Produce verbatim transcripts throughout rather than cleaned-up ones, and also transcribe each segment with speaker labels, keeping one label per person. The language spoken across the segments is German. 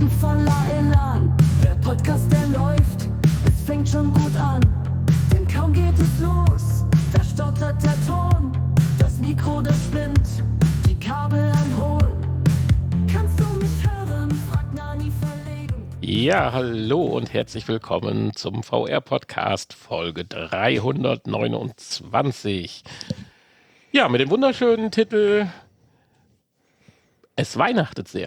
Speaker 1: Worten voller Elan. Der Podcast, der läuft, es fängt schon gut an. Denn kaum geht es los, da stottert der Ton. Das Mikro, das spinnt, die Kabel am Hohn. Kannst du mich hören? Fragt Nani verlegen.
Speaker 2: Ja, hallo und herzlich willkommen zum V R-Podcast Folge dreihundertneunundzwanzig. Ja, mit dem wunderschönen Titel Es weihnachtet sehr.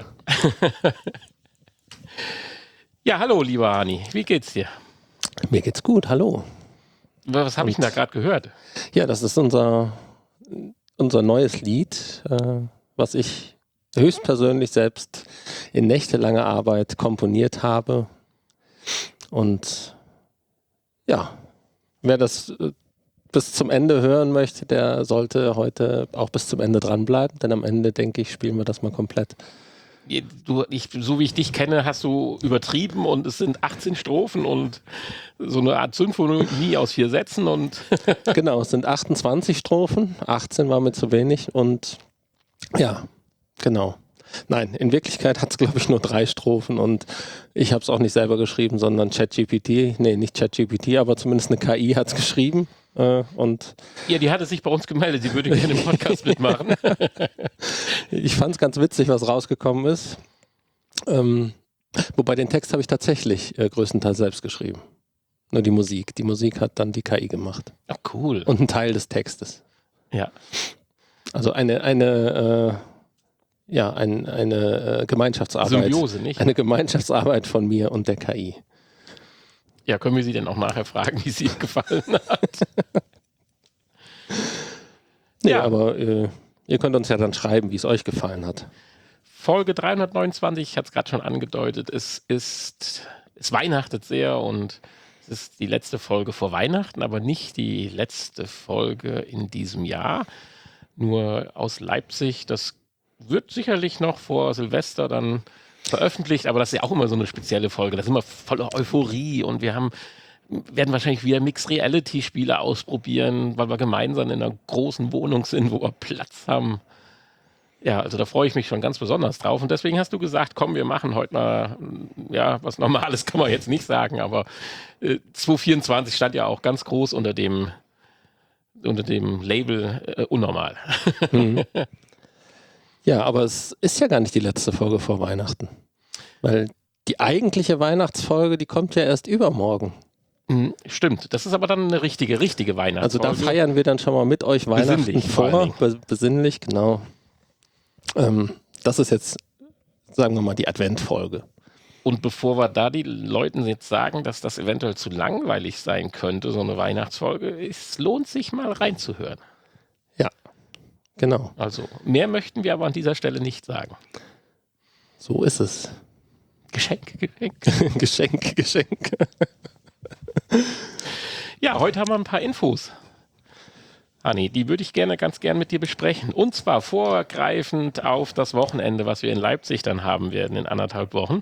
Speaker 2: Ja, hallo, lieber Hani, wie geht's dir?
Speaker 3: Mir geht's gut, hallo.
Speaker 2: Was habe ich denn da gerade gehört?
Speaker 3: Ja, das ist unser, unser neues Lied, äh, was ich höchstpersönlich selbst in nächtelanger Arbeit komponiert habe. Und ja, wer das äh, bis zum Ende hören möchte, der sollte heute auch bis zum Ende dranbleiben, denn am Ende, denke ich, spielen wir das mal komplett.
Speaker 2: Du, ich, so wie ich dich kenne, hast du übertrieben und es sind achtzehn Strophen und so eine Art Symphonie aus vier Sätzen und
Speaker 3: Genau, es sind achtundzwanzig Strophen, achtzehn war mir zu wenig und ja, genau. Nein, in Wirklichkeit hat es, glaube ich, nur drei Strophen und ich habe es auch nicht selber geschrieben, sondern ChatGPT, nee, nicht ChatGPT, aber zumindest eine K I hat es geschrieben. Äh, und
Speaker 2: ja, die hatte sich bei uns gemeldet, sie würde gerne im Podcast mitmachen.
Speaker 3: Ich fand es ganz witzig, was rausgekommen ist. Ähm, wobei den Text habe ich tatsächlich äh, größtenteils selbst geschrieben. Nur die Musik. Die Musik hat dann die K I gemacht.
Speaker 2: Ach, cool.
Speaker 3: Und ein Teil des Textes.
Speaker 2: Ja.
Speaker 3: Also eine, eine, äh, ja, ein, eine äh, Gemeinschaftsarbeit.
Speaker 2: Symbiose, nicht?
Speaker 3: Eine Gemeinschaftsarbeit von mir und der K I.
Speaker 2: Ja, können wir sie denn auch nachher fragen, wie sie ihr gefallen hat?
Speaker 3: Nee,
Speaker 2: Ja.
Speaker 3: aber äh, ihr könnt uns ja dann schreiben, wie es euch gefallen hat.
Speaker 2: Folge dreihundertneunundzwanzig, ich hatte es gerade schon angedeutet, es ist, es weihnachtet sehr und es ist die letzte Folge vor Weihnachten, aber nicht die letzte Folge in diesem Jahr. Nur aus Leipzig, das wird sicherlich noch vor Silvester dann veröffentlicht, aber das ist ja auch immer so eine spezielle Folge. Das ist immer voller Euphorie und wir haben, werden wahrscheinlich wieder Mixed-Reality-Spiele ausprobieren, weil wir gemeinsam in einer großen Wohnung sind, wo wir Platz haben. Ja, also da freue ich mich schon ganz besonders drauf und deswegen hast du gesagt, komm, wir machen heute mal, ja, was Normales kann man jetzt nicht sagen, aber äh, zwanzig vierundzwanzig stand ja auch ganz groß unter dem, unter dem Label äh, unnormal.
Speaker 3: Mhm. Ja, aber es ist ja gar nicht die letzte Folge vor Weihnachten. Weil die eigentliche Weihnachtsfolge, die kommt ja erst übermorgen.
Speaker 2: Mhm, stimmt, das ist aber dann eine richtige, richtige
Speaker 3: Also
Speaker 2: Weihnachtsfolge.
Speaker 3: da feiern wir dann schon mal mit euch Weihnachten
Speaker 2: Besinnlich vor allen
Speaker 3: vor. Be- Besinnlich, genau. Ähm, das ist jetzt, sagen wir mal, die Adventfolge.
Speaker 2: Und bevor wir da die Leuten jetzt sagen, dass das eventuell zu langweilig sein könnte, so eine Weihnachtsfolge, es lohnt sich mal reinzuhören.
Speaker 3: Ja, genau.
Speaker 2: Also mehr möchten wir aber an dieser Stelle nicht sagen.
Speaker 3: So ist es.
Speaker 2: Geschenk, Geschenk.
Speaker 3: Geschenk, Geschenk.
Speaker 2: Ja, heute haben wir ein paar Infos. Anni, die würde ich gerne ganz gern mit dir besprechen. Und zwar vorgreifend auf das Wochenende, was wir in Leipzig dann haben werden in anderthalb Wochen.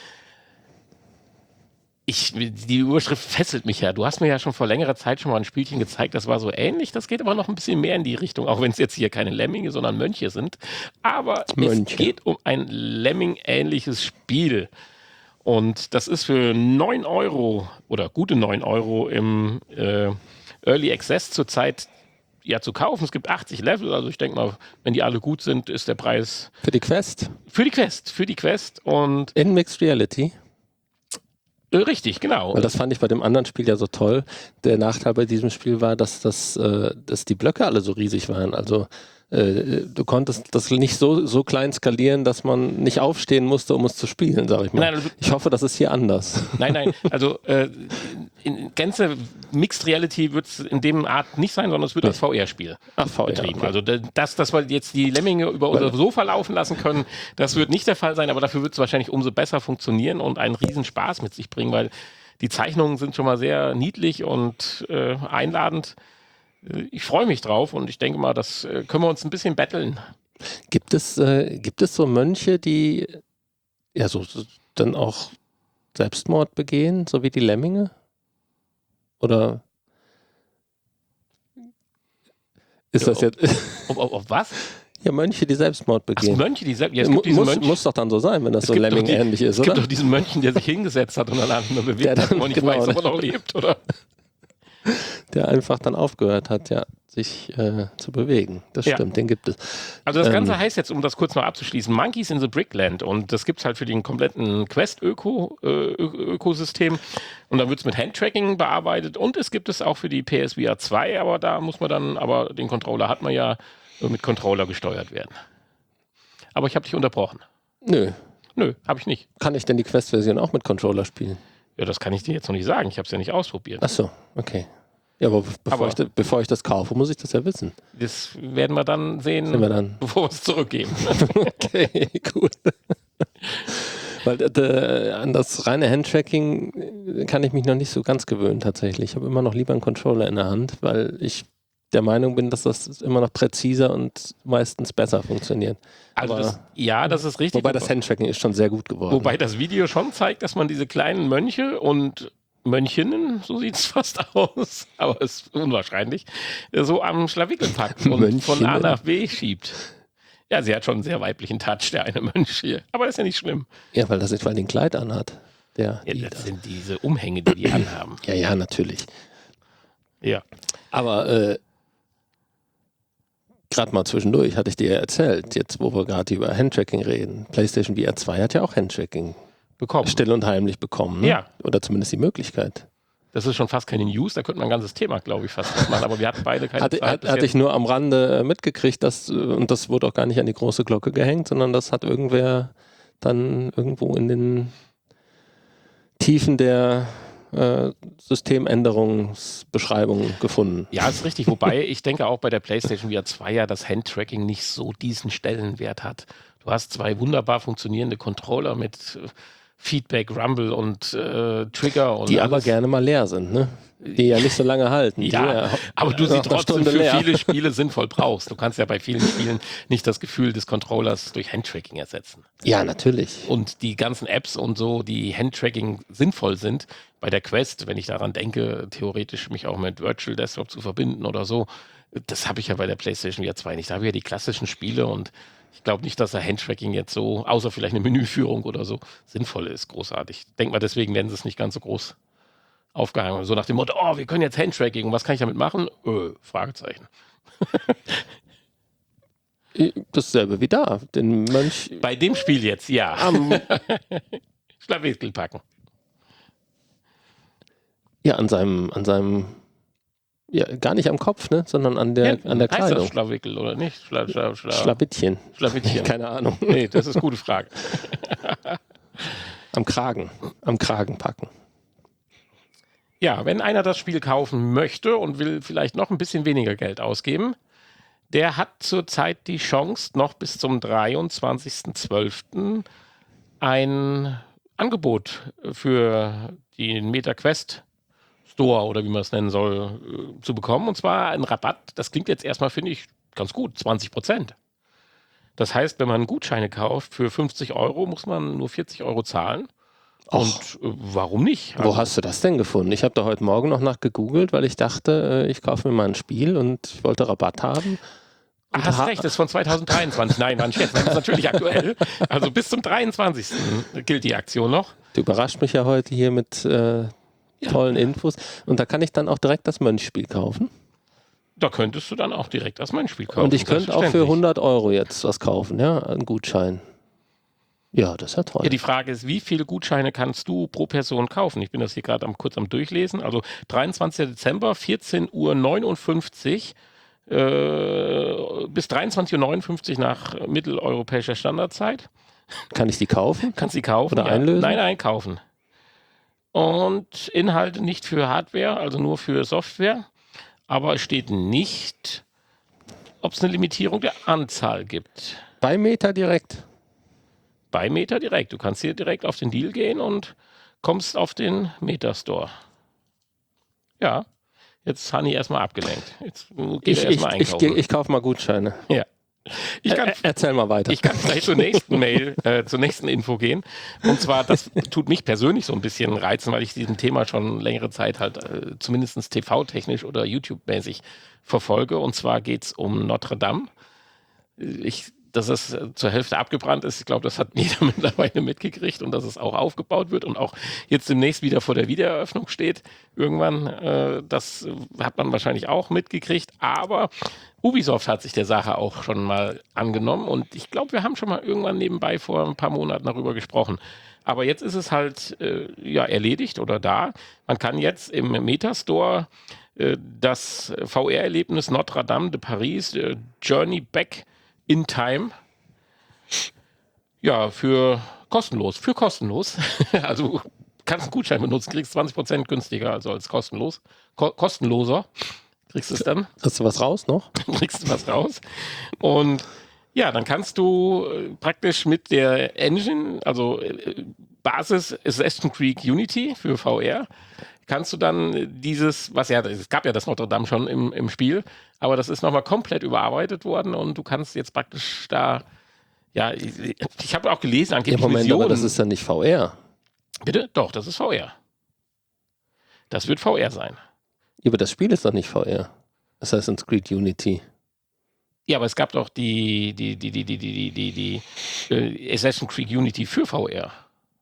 Speaker 2: Ich, die Überschrift fesselt mich ja. Du hast mir ja schon vor längerer Zeit schon mal ein Spielchen gezeigt, das war so ähnlich. Das geht aber noch ein bisschen mehr in die Richtung, auch wenn es jetzt hier keine Lemminge, sondern Mönche sind. Aber
Speaker 3: Mönche.
Speaker 2: Es geht um ein Lemming-ähnliches Spiel. Und das ist für neun Euro oder gute neun Euro im äh, Early Access zurzeit ja zu kaufen. Es gibt achtzig Level, also ich denke mal, wenn die alle gut sind, ist der Preis
Speaker 3: Für die Quest.
Speaker 2: für die Quest, für die Quest und
Speaker 3: In Mixed Reality.
Speaker 2: äh, richtig, genau.
Speaker 3: Weil das fand ich bei dem anderen Spiel ja so toll. Der Nachteil bei diesem Spiel war, dass, das, äh, dass die Blöcke alle so riesig waren. Also äh, du konntest das nicht so, so klein skalieren, dass man nicht aufstehen musste, um es zu spielen, sag ich mal.
Speaker 2: Nein, also-
Speaker 3: ich hoffe, das ist hier anders.
Speaker 2: Nein, nein, also äh, in Gänze Mixed Reality wird es in dem Art nicht sein, sondern es wird als V R-Spiel
Speaker 3: Ach, V R,
Speaker 2: betrieben.
Speaker 3: okay.
Speaker 2: Also da- das, dass wir jetzt die Lemminge über unser Sofa laufen lassen können, das wird nicht der Fall sein, aber dafür wird es wahrscheinlich umso besser funktionieren und einen riesen Spaß mit sich bringen, weil die Zeichnungen sind schon mal sehr niedlich und äh, einladend. Äh, Ich freue mich drauf und ich denke mal, das äh, können wir uns ein bisschen betteln.
Speaker 3: Gibt es, äh, gibt es so Mönche, die ja so, so dann auch Selbstmord begehen, so wie die Lemminge? Oder ist das
Speaker 2: Ja,
Speaker 3: jetzt...
Speaker 2: Auf, auf, auf was?
Speaker 3: Ja, Mönche, die Selbstmord
Speaker 2: Ach,
Speaker 3: begehen.
Speaker 2: Mönche, die selbst. Ja, es
Speaker 3: Mu-
Speaker 2: gibt diesen
Speaker 3: muss,
Speaker 2: Mönch,
Speaker 3: muss doch dann so sein, wenn das
Speaker 2: es
Speaker 3: so
Speaker 2: gibt doch die-
Speaker 3: Lemming-ähnlich ist,
Speaker 2: Es gibt
Speaker 3: oder?
Speaker 2: doch diesen Mönchen, der sich hingesetzt hat und dann andere bewegt
Speaker 3: Der
Speaker 2: hat,
Speaker 3: dann-
Speaker 2: wo man nicht
Speaker 3: genau,
Speaker 2: weiß, ob er noch lebt, oder?
Speaker 3: Der einfach dann aufgehört hat, ja, sich äh, zu bewegen. Das
Speaker 2: Ja.
Speaker 3: stimmt, den gibt es.
Speaker 2: Also das Ganze
Speaker 3: Ähm,
Speaker 2: heißt jetzt, um das kurz noch abzuschließen, Monkeys in the Brickland, und das gibt es halt für den kompletten Quest-Ökosystem, und dann wird es mit Handtracking bearbeitet, und es gibt es auch für die P S V R zwei, aber da muss man dann, aber den Controller hat man ja, äh, mit Controller gesteuert werden. Aber ich habe dich unterbrochen.
Speaker 3: Nö.
Speaker 2: Nö, habe ich nicht.
Speaker 3: Kann ich denn die Quest-Version auch mit Controller spielen?
Speaker 2: Ja, das kann ich dir jetzt noch nicht sagen, ich habe es ja nicht ausprobiert.
Speaker 3: Ach so, okay. Ja, aber bevor,
Speaker 2: Aber-
Speaker 3: ich, da- bevor ich das kaufe, muss ich das ja wissen.
Speaker 2: Das werden wir dann sehen,
Speaker 3: Sind wir dann.
Speaker 2: bevor wir es zurückgeben.
Speaker 3: Okay, gut. Weil äh, an das reine Handtracking kann ich mich noch nicht so ganz gewöhnen tatsächlich. Ich habe immer noch lieber einen Controller in der Hand, weil ich der Meinung bin, dass das immer noch präziser und meistens besser funktioniert.
Speaker 2: Also
Speaker 3: Aber-
Speaker 2: das, ja, das ist richtig.
Speaker 3: Wobei das Handtracking ist schon sehr gut geworden.
Speaker 2: Wobei das Video schon zeigt, dass man diese kleinen Mönche und Mönchinnen, so sieht es fast aus, aber es ist unwahrscheinlich, so am Schlawickel packt und von A
Speaker 3: Mönchinnen.
Speaker 2: nach B schiebt. Ja, sie hat schon einen sehr weiblichen Touch, der eine Mönch hier. Aber ist ja nicht schlimm.
Speaker 3: Ja, weil das nicht, weil den Kleid anhat. Der,
Speaker 2: Ja,
Speaker 3: die
Speaker 2: das
Speaker 3: da.
Speaker 2: sind diese Umhänge, die die anhaben.
Speaker 3: ja, ja, natürlich.
Speaker 2: Ja.
Speaker 3: Aber äh, gerade mal zwischendurch hatte ich dir ja erzählt, jetzt wo wir gerade über Handtracking reden. PlayStation V R zwei hat ja auch Handtracking
Speaker 2: Bekommen.
Speaker 3: still und heimlich bekommen. Ne?
Speaker 2: Ja.
Speaker 3: Oder zumindest die Möglichkeit.
Speaker 2: Das ist schon fast keine News, da könnte man ein ganzes Thema, glaube ich, fast machen. Aber wir hatten beide keine
Speaker 3: Hatte,
Speaker 2: Zeit.
Speaker 3: hat,
Speaker 2: bis
Speaker 3: hatte
Speaker 2: jetzt.
Speaker 3: ich nur am Rande äh, mitgekriegt, dass, äh, und das wurde auch gar nicht an die große Glocke gehängt, sondern das hat irgendwer dann irgendwo in den Tiefen der äh, Systemänderungsbeschreibung gefunden.
Speaker 2: Ja, ist richtig. Wobei ich denke auch bei der PlayStation V R zwei ja das Handtracking nicht so diesen Stellenwert hat. Du hast zwei wunderbar funktionierende Controller mit äh, Feedback, Rumble und äh, Trigger. Und
Speaker 3: Die
Speaker 2: alles.
Speaker 3: aber gerne mal leer sind, ne? Die ja nicht so lange halten. Die
Speaker 2: Ja,
Speaker 3: ja
Speaker 2: aber du
Speaker 3: nach
Speaker 2: sie
Speaker 3: einer
Speaker 2: trotzdem
Speaker 3: Stunde
Speaker 2: für
Speaker 3: leer.
Speaker 2: viele Spiele sinnvoll brauchst. Du kannst ja bei vielen Spielen nicht das Gefühl des Controllers durch Handtracking ersetzen.
Speaker 3: Ja, natürlich.
Speaker 2: Und die ganzen Apps und so, die Handtracking sinnvoll sind, bei der Quest, wenn ich daran denke, theoretisch mich auch mit Virtual Desktop zu verbinden oder so, das habe ich ja bei der PlayStation V R zwei nicht. Da habe ich ja die klassischen Spiele, und ich glaube nicht, dass der Handtracking jetzt so, außer vielleicht eine Menüführung oder so, sinnvoll ist, großartig. Ich denke mal, deswegen werden sie es nicht ganz so groß aufgehangen. So nach dem Motto, oh, wir können jetzt Handtracking, und was kann ich damit machen? Öh, Fragezeichen.
Speaker 3: Dasselbe wie da. Den Mönch
Speaker 2: Bei dem Spiel jetzt, ja.
Speaker 3: am,
Speaker 2: Schlawickel packen.
Speaker 3: ja, an seinem, an seinem, ja, gar nicht am Kopf, ne, sondern an der, an der
Speaker 2: heißt
Speaker 3: Kleidung.
Speaker 2: das Schlawickel oder nicht? Schla, schla, schla,
Speaker 3: Schlawittchen.
Speaker 2: Schlawittchen.
Speaker 3: Keine Ahnung.
Speaker 2: Nee, das ist eine gute Frage.
Speaker 3: Am Kragen. Am Kragen packen.
Speaker 2: Ja, wenn einer das Spiel kaufen möchte und will vielleicht noch ein bisschen weniger Geld ausgeben, der hat zurzeit die Chance, noch bis zum dreiundzwanzigsten zwölften ein Angebot für den MetaQuest Store oder wie man es nennen soll, äh, zu bekommen. Und zwar ein Rabatt, das klingt jetzt erstmal, finde ich, ganz gut, zwanzig Prozent. Das heißt, wenn man Gutscheine kauft für fünfzig Euro, muss man nur vierzig Euro zahlen. Und äh, warum nicht?
Speaker 3: Wo hast du das denn gefunden? Ich habe da heute Morgen noch nach gegoogelt, weil ich dachte, äh, ich kaufe mir mal ein Spiel und ich wollte Rabatt haben.
Speaker 2: Ach, hast
Speaker 3: ha-
Speaker 2: recht, das ist von zweitausenddreiundzwanzig. Nein, war ein Scherz, das ist natürlich aktuell. Also bis zum dreiundzwanzigsten gilt die Aktion noch.
Speaker 3: Du überrascht mich ja heute hier mit äh, tollen Infos. Und da kann ich dann auch direkt das Mönchspiel kaufen.
Speaker 2: Da könntest du dann auch direkt das Mönchspiel kaufen.
Speaker 3: Und ich könnte auch für
Speaker 2: selbstverständlich.
Speaker 3: hundert Euro jetzt was kaufen, ja, einen Gutschein. Ja, das ist ja toll.
Speaker 2: Ja, die Frage ist, wie viele Gutscheine kannst du pro Person kaufen? Ich bin das hier gerade am, kurz am Durchlesen. Also dreiundzwanzigsten Dezember, vierzehn Uhr neunundfünfzig äh, bis dreiundzwanzig Uhr neunundfünfzig nach mitteleuropäischer Standardzeit.
Speaker 3: Kann ich die kaufen?
Speaker 2: Kannst sie kaufen.
Speaker 3: Oder einlösen?
Speaker 2: Nein, nein, kaufen. Und Inhalte nicht für Hardware, also nur für Software. Aber es steht nicht, ob es eine Limitierung der Anzahl gibt.
Speaker 3: Bei Meta direkt.
Speaker 2: Bei Meta direkt. Du kannst hier direkt auf den Deal gehen und kommst auf den Meta Store. Ja, jetzt ist Hanni erstmal abgelenkt. Jetzt geht
Speaker 3: Ich,
Speaker 2: er
Speaker 3: ich,
Speaker 2: erstmal
Speaker 3: ich,
Speaker 2: einkaufen.
Speaker 3: ich, ich kaufe mal Gutscheine.
Speaker 2: ja. Ich kann,
Speaker 3: Ä- Erzähl mal weiter.
Speaker 2: ich kann gleich zur nächsten Mail, äh, zur nächsten Info gehen. Und zwar, das tut mich persönlich so ein bisschen reizen, weil ich diesem Thema schon längere Zeit halt äh, zumindest T V-technisch oder YouTube-mäßig verfolge. Und zwar geht es um Notre Dame. ich, dass es zur Hälfte abgebrannt ist, ich glaube, das hat jeder mittlerweile mitgekriegt und dass es auch aufgebaut wird und auch jetzt demnächst wieder vor der Wiedereröffnung steht. Irgendwann, äh, das hat man wahrscheinlich auch mitgekriegt, aber Ubisoft hat sich der Sache auch schon mal angenommen und ich glaube, wir haben schon mal irgendwann nebenbei vor ein paar Monaten darüber gesprochen. Aber jetzt ist es halt äh, ja, erledigt oder da. Man kann jetzt im Metastore äh, das V R-Erlebnis Notre Dame de Paris, äh, Journey Back in Time, ja, für kostenlos, für kostenlos. Also du kannst einen Gutschein benutzen, kriegst zwanzig Prozent günstiger, also als kostenlos. Ko- kostenloser kriegst du es dann.
Speaker 3: Hast du was raus noch?
Speaker 2: Kriegst du was raus. Und ja, dann kannst du äh, praktisch mit der Engine, also äh, Basis Assassin's Creed Unity für V R, kannst du dann dieses, was ja, es gab ja das Notre Dame schon im, im Spiel, aber das ist nochmal komplett überarbeitet worden und du kannst jetzt praktisch da, ja, ich, ich habe auch gelesen,
Speaker 3: Ja,
Speaker 2: angeblich
Speaker 3: Moment,
Speaker 2: Missionen.
Speaker 3: aber das ist ja nicht V R.
Speaker 2: Bitte? Doch, das ist V R. Das wird V R sein.
Speaker 3: Ja, aber das Spiel ist doch nicht V R. Assassin's Creed Unity.
Speaker 2: Ja, aber es gab doch die, die, die, die, die, die, die, die, die äh, Assassin's Creed Unity für V R.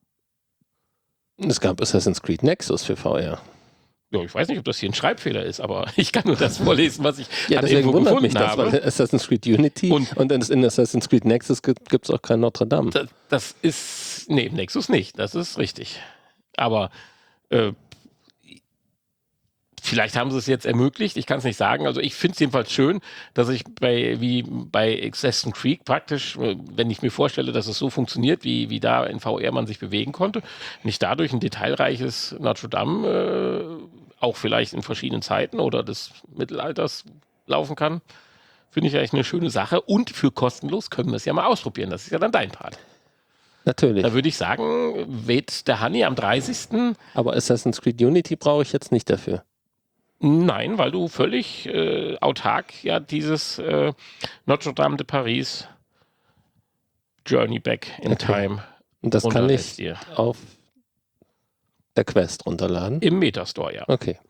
Speaker 3: Es gab Assassin's Creed Nexus für V R.
Speaker 2: Ja, ich weiß nicht, ob das hier ein Schreibfehler ist, aber ich kann nur das vorlesen, was ich
Speaker 3: Ja,
Speaker 2: an
Speaker 3: deswegen
Speaker 2: irgendwo
Speaker 3: wundert
Speaker 2: gefunden
Speaker 3: mich das,
Speaker 2: habe.
Speaker 3: weil Assassin's Creed Unity
Speaker 2: Und-
Speaker 3: und, in, in Assassin's Creed Nexus gibt es auch kein Notre Dame.
Speaker 2: Das, das ist, nee, im Nexus nicht, das ist richtig. Aber äh, vielleicht haben sie es jetzt ermöglicht, ich kann es nicht sagen. Also ich finde es jedenfalls schön, dass ich bei, wie bei Assassin's Creed praktisch, äh, wenn ich mir vorstelle, dass es so funktioniert, wie, wie da in V R man sich bewegen konnte, nicht dadurch ein detailreiches Notre Dame, äh, auch vielleicht in verschiedenen Zeiten oder des Mittelalters laufen kann. Finde ich eigentlich eine schöne Sache. Und für kostenlos können wir es ja mal ausprobieren. Das ist ja dann dein Part.
Speaker 3: Natürlich.
Speaker 2: Da würde ich sagen, weht der Hanni am dreißigsten
Speaker 3: Aber Assassin's Creed Unity brauche ich jetzt nicht dafür.
Speaker 2: Nein, weil du völlig äh, autark ja dieses äh, Notre Dame de Paris Journey Back in
Speaker 3: Okay.
Speaker 2: Time
Speaker 3: Und das kann
Speaker 2: runterlädst
Speaker 3: ich
Speaker 2: dir.
Speaker 3: auf der Quest runterladen.
Speaker 2: Im Metastore, ja.
Speaker 3: Okay.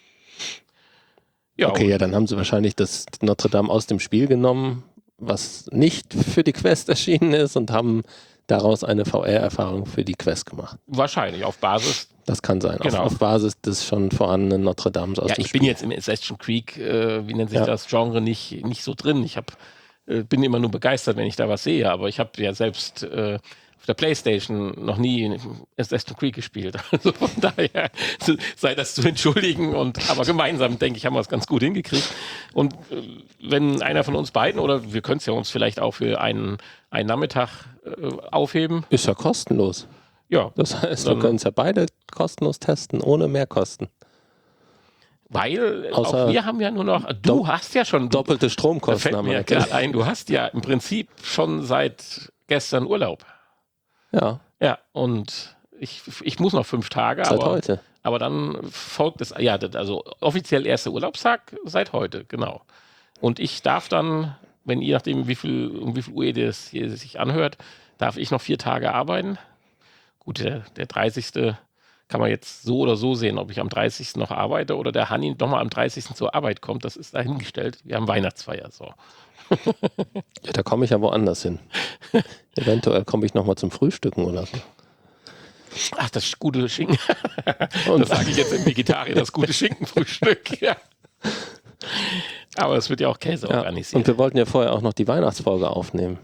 Speaker 2: Ja,
Speaker 3: Okay, ja, dann haben sie wahrscheinlich das Notre Dame aus dem Spiel genommen, was nicht für die Quest erschienen ist und haben daraus eine V R-Erfahrung für die Quest gemacht.
Speaker 2: wahrscheinlich auf Basis.
Speaker 3: Das kann sein.
Speaker 2: Genau.
Speaker 3: Auf, auf Basis des schon vorhandenen Notre Dames aus
Speaker 2: Ja,
Speaker 3: dem
Speaker 2: ich
Speaker 3: Spiel.
Speaker 2: bin jetzt im Assassin's Creed, äh, wie nennt sich
Speaker 3: Ja.
Speaker 2: das Genre, nicht, nicht so drin. Ich hab, äh, bin immer nur begeistert, wenn ich da was sehe, aber ich habe ja selbst äh, auf der Playstation noch nie Assassin's Creed gespielt. Also von daher sei das zu entschuldigen. Und, aber gemeinsam, denke ich, haben wir es ganz gut hingekriegt. Und äh, wenn einer von uns beiden, oder wir können es ja uns vielleicht auch für einen, einen Nachmittag äh, aufheben.
Speaker 3: Ist ja kostenlos.
Speaker 2: Ja,
Speaker 3: Das heißt,
Speaker 2: Dann-
Speaker 3: wir können es ja beide kostenlos testen, ohne Mehrkosten.
Speaker 2: weil
Speaker 3: Außer
Speaker 2: auch wir haben ja nur noch, du
Speaker 3: Dopp-
Speaker 2: hast ja schon,
Speaker 3: Doppelte
Speaker 2: da
Speaker 3: Stromkosten
Speaker 2: fällt
Speaker 3: haben
Speaker 2: mir
Speaker 3: wir.
Speaker 2: gerade ein, du hast ja im Prinzip schon seit gestern Urlaub.
Speaker 3: Ja,
Speaker 2: Ja, und ich, ich muss noch fünf Tage,
Speaker 3: seit
Speaker 2: aber,
Speaker 3: heute.
Speaker 2: aber dann folgt es, ja, das- also offiziell erster Urlaubstag seit heute, genau. Und ich darf dann, wenn je nachdem, wie viel, um wie viel Uhr ihr das hier sich anhört, darf ich noch vier Tage arbeiten. Gut, der, der dreißigste kann man jetzt so oder so sehen, ob ich am dreißigsten noch arbeite oder der Hanni nochmal am dreißigsten zur Arbeit kommt. Das ist dahingestellt. Wir haben Weihnachtsfeier, so.
Speaker 3: Ja, da komme ich ja woanders hin. Eventuell komme ich nochmal zum Frühstücken oder so.
Speaker 2: Ach, das gute Schinken.
Speaker 3: Und-
Speaker 2: Das sage ich jetzt im Vegetarier, das gute Schinkenfrühstück. Ja. Aber es wird ja auch Käse
Speaker 3: Ja,
Speaker 2: organisiert.
Speaker 3: und wir wollten ja vorher auch noch die Weihnachtsfolge aufnehmen.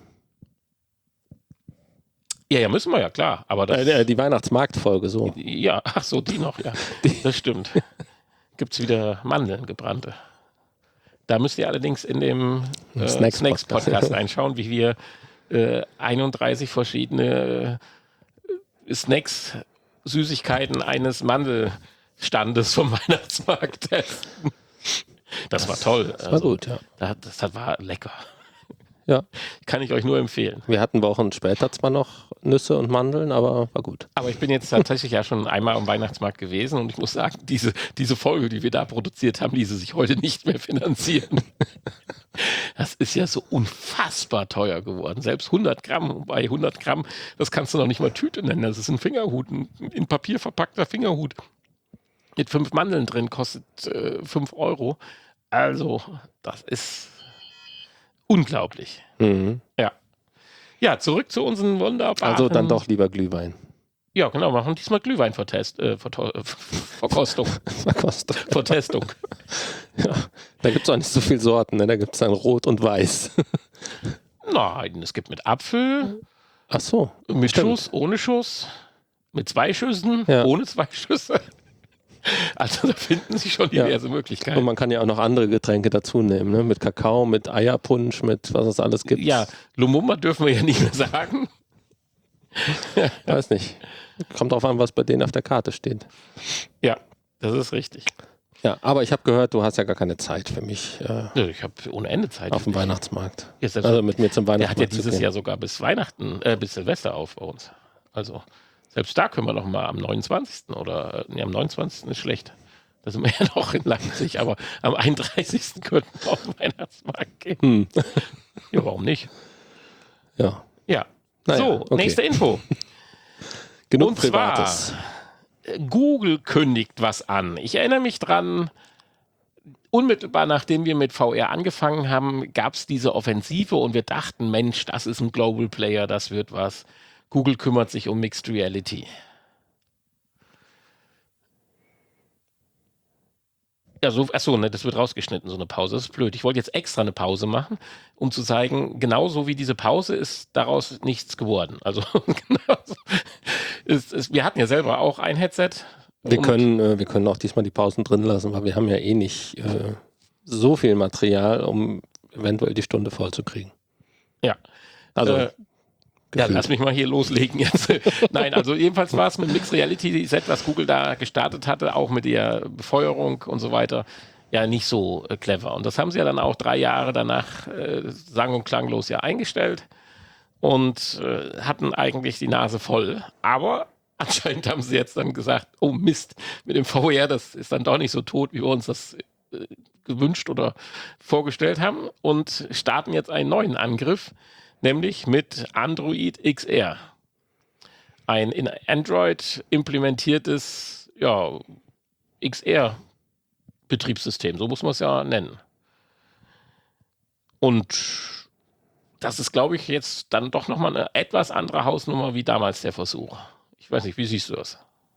Speaker 2: Ja, ja, müssen wir ja, klar. Aber das,
Speaker 3: Äh, die Weihnachtsmarktfolge, so.
Speaker 2: ja, ach so, die noch, ja. Das stimmt. Gibt es wieder Mandeln, gebrannte. Da müsst ihr allerdings in dem äh,
Speaker 3: Snacks-Podcast.
Speaker 2: Snacks-Podcast reinschauen, wie wir äh, einunddreißig verschiedene äh, Snacks, Süßigkeiten eines Mandelstandes vom Weihnachtsmarkt testen. Das, war toll.
Speaker 3: Das war gut, ja.
Speaker 2: Das, das war lecker.
Speaker 3: Ja,
Speaker 2: Kann ich euch nur empfehlen.
Speaker 3: wir hatten Wochen später zwar noch Nüsse und Mandeln, aber war gut.
Speaker 2: Aber ich bin jetzt tatsächlich ja schon einmal am Weihnachtsmarkt gewesen und ich muss sagen, diese, diese Folge, die wir da produziert haben, ließe sich heute nicht mehr finanzieren. Das ist ja so unfassbar teuer geworden. Selbst hundert Gramm, bei hundert Gramm, das kannst du noch nicht mal Tüte nennen. Das ist ein Fingerhut, ein in Papier verpackter Fingerhut. Mit fünf Mandeln drin, kostet äh, fünf Euro. Also, das ist unglaublich.
Speaker 3: Mhm.
Speaker 2: Ja. Ja, zurück zu unseren wunderbaren...
Speaker 3: Also dann doch lieber Glühwein.
Speaker 2: Ja, genau, wir machen diesmal Glühwein vor Test, äh, vor, äh, Verkostung.
Speaker 3: Verkostung.
Speaker 2: Vor Testung.
Speaker 3: Ja, da gibt es auch nicht so viele Sorten, ne? Da gibt es dann Rot und Weiß.
Speaker 2: Nein, es gibt mit Apfel,
Speaker 3: Ach so.
Speaker 2: mit
Speaker 3: stimmt.
Speaker 2: Schuss, ohne Schuss, mit zwei Schüssen,
Speaker 3: Ja.
Speaker 2: ohne zwei Schüsse. Also da finden sich schon diverse
Speaker 3: Und
Speaker 2: Möglichkeiten.
Speaker 3: man kann ja auch noch andere Getränke dazu nehmen, ne? Mit Kakao, mit Eierpunsch, mit was es alles gibt.
Speaker 2: Ja, Lumumba dürfen wir ja nicht mehr sagen.
Speaker 3: Weiß nicht. Kommt drauf an, was bei denen auf der Karte steht.
Speaker 2: Ja, das ist richtig.
Speaker 3: Ja, aber ich habe gehört, du hast ja gar keine Zeit für mich äh,
Speaker 2: Ja, ich habe ohne Ende Zeit.
Speaker 3: auf dem Weihnachtsmarkt.
Speaker 2: Ja, selbst-
Speaker 3: Also mit mir zum
Speaker 2: Der
Speaker 3: Weihnachtsmarkt
Speaker 2: hat ja
Speaker 3: zu
Speaker 2: dieses
Speaker 3: gehen.
Speaker 2: Jahr sogar bis Weihnachten, äh, bis Silvester auf bei uns. Also selbst da können wir noch mal am neunundzwanzigsten oder, äh, nee, am neunundzwanzigsten ist schlecht. Da sind wir ja noch in Leipzig, aber am einunddreißigsten könnten wir auf den Weihnachtsmarkt gehen.
Speaker 3: Hm.
Speaker 2: Ja, warum nicht?
Speaker 3: Ja,
Speaker 2: Ja.
Speaker 3: Naja,
Speaker 2: so,
Speaker 3: okay.
Speaker 2: nächste Info.
Speaker 3: genug
Speaker 2: Und
Speaker 3: Privates.
Speaker 2: zwar, Google kündigt was an. Ich erinnere mich dran, unmittelbar nachdem wir mit V R angefangen haben, gab es diese Offensive und wir dachten, Mensch, das ist ein Global Player, das wird was. Google kümmert sich um Mixed Reality. Ja, so, achso, ne, das wird rausgeschnitten, so eine Pause. Das ist blöd. Ich wollte jetzt extra eine Pause machen, um zu zeigen, genauso wie diese Pause ist daraus nichts geworden. Also, genauso. Ist, ist, wir hatten ja selber auch ein Headset.
Speaker 3: Wir
Speaker 2: Und-
Speaker 3: können, äh, wir können auch diesmal die Pausen drin lassen, weil wir haben ja eh nicht äh, so viel Material, um eventuell die Stunde voll zu kriegen.
Speaker 2: Ja.
Speaker 3: Also,
Speaker 2: Äh, Ja,
Speaker 3: gefühlt.
Speaker 2: lass mich mal hier loslegen jetzt. Nein, also jedenfalls war es mit Mixed Reality Set, was Google da gestartet hatte, auch mit der Befeuerung und so weiter, ja nicht so äh, clever. Und das haben sie ja dann auch drei Jahre danach äh, sang- und klanglos ja eingestellt und äh, hatten eigentlich die Nase voll. Aber anscheinend haben sie jetzt dann gesagt, oh Mist, mit dem V R, das ist dann doch nicht so tot, wie wir uns das äh, gewünscht oder vorgestellt haben und starten jetzt einen neuen Angriff, nämlich mit Android X R. Ein in Android implementiertes ja, X R-Betriebssystem, so muss man es ja nennen. Und das ist, glaube ich, jetzt dann doch nochmal eine etwas andere Hausnummer wie damals der Versuch. Ich weiß nicht, wie siehst du das?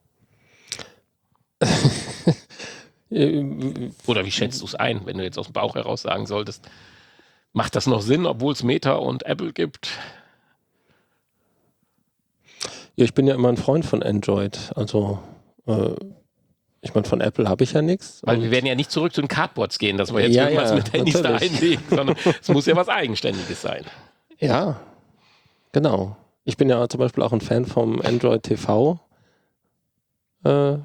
Speaker 3: Äh,
Speaker 2: Oder wie schätzt du es ein, wenn du jetzt aus dem Bauch heraus sagen solltest, macht das noch Sinn, obwohl es Meta und Apple gibt?
Speaker 3: Ja, ich bin ja immer ein Freund von Android. Also, äh, ich meine, von Apple habe ich ja nichts.
Speaker 2: Weil
Speaker 3: Und-
Speaker 2: wir werden ja nicht zurück zu den Cardboards gehen, dass wir jetzt
Speaker 3: Ja,
Speaker 2: irgendwas
Speaker 3: ja,
Speaker 2: mit Handys da
Speaker 3: natürlich.
Speaker 2: einlegen, sondern es muss ja was Eigenständiges sein.
Speaker 3: Ja, genau. Ich bin ja zum Beispiel auch ein Fan vom Android T V. Äh,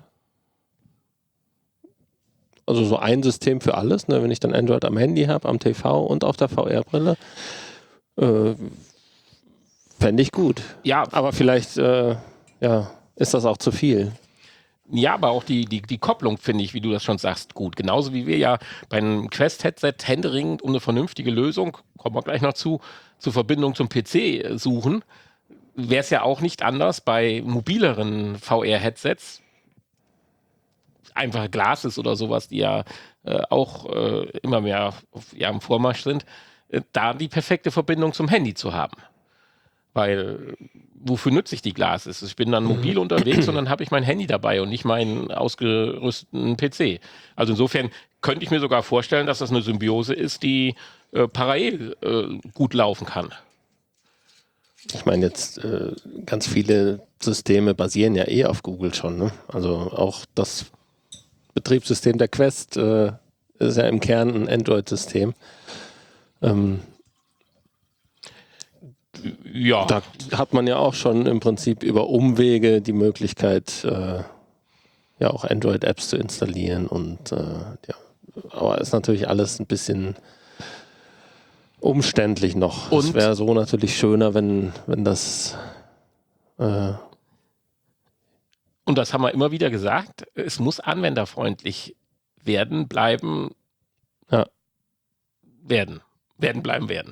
Speaker 3: also so ein System für alles, ne? Wenn ich dann Android am Handy habe, am T V und auf der V R-Brille. Äh, Fände ich gut.
Speaker 2: Ja,
Speaker 3: Aber vielleicht äh, ja, ist das auch zu viel.
Speaker 2: ja, aber auch die, die, die Kopplung finde ich, wie du das schon sagst, gut. Genauso wie wir ja bei einem Quest-Headset händeringend um eine vernünftige Lösung, kommen wir gleich noch zu, zur Verbindung zum P C suchen, wäre es ja auch nicht anders bei mobileren V R-Headsets, einfache Glasses oder sowas, die ja äh, auch äh, immer mehr auf, ja, im Vormarsch sind, äh, da die perfekte Verbindung zum Handy zu haben. Weil, wofür nütze ich die Glasses? Ich bin dann mobil unterwegs und dann habe ich mein Handy dabei und nicht meinen ausgerüsteten P C. Also insofern könnte ich mir sogar vorstellen, dass das eine Symbiose ist, die äh, parallel äh, gut laufen kann.
Speaker 3: Ich meine jetzt, äh, ganz viele Systeme basieren ja eh auf Google schon. Ne? Also auch das Betriebssystem der Quest äh, ist ja im Kern ein Android-System. Ähm,
Speaker 2: Ja,
Speaker 3: Da hat man ja auch schon im Prinzip über Umwege die Möglichkeit, äh, ja auch Android-Apps zu installieren und äh, ja, aber ist natürlich alles ein bisschen umständlich noch. Es
Speaker 2: Und-
Speaker 3: wäre so natürlich schöner, wenn, wenn das äh,
Speaker 2: und das haben wir immer wieder gesagt, es muss anwenderfreundlich werden, bleiben,
Speaker 3: Ja.
Speaker 2: werden, werden, bleiben, werden.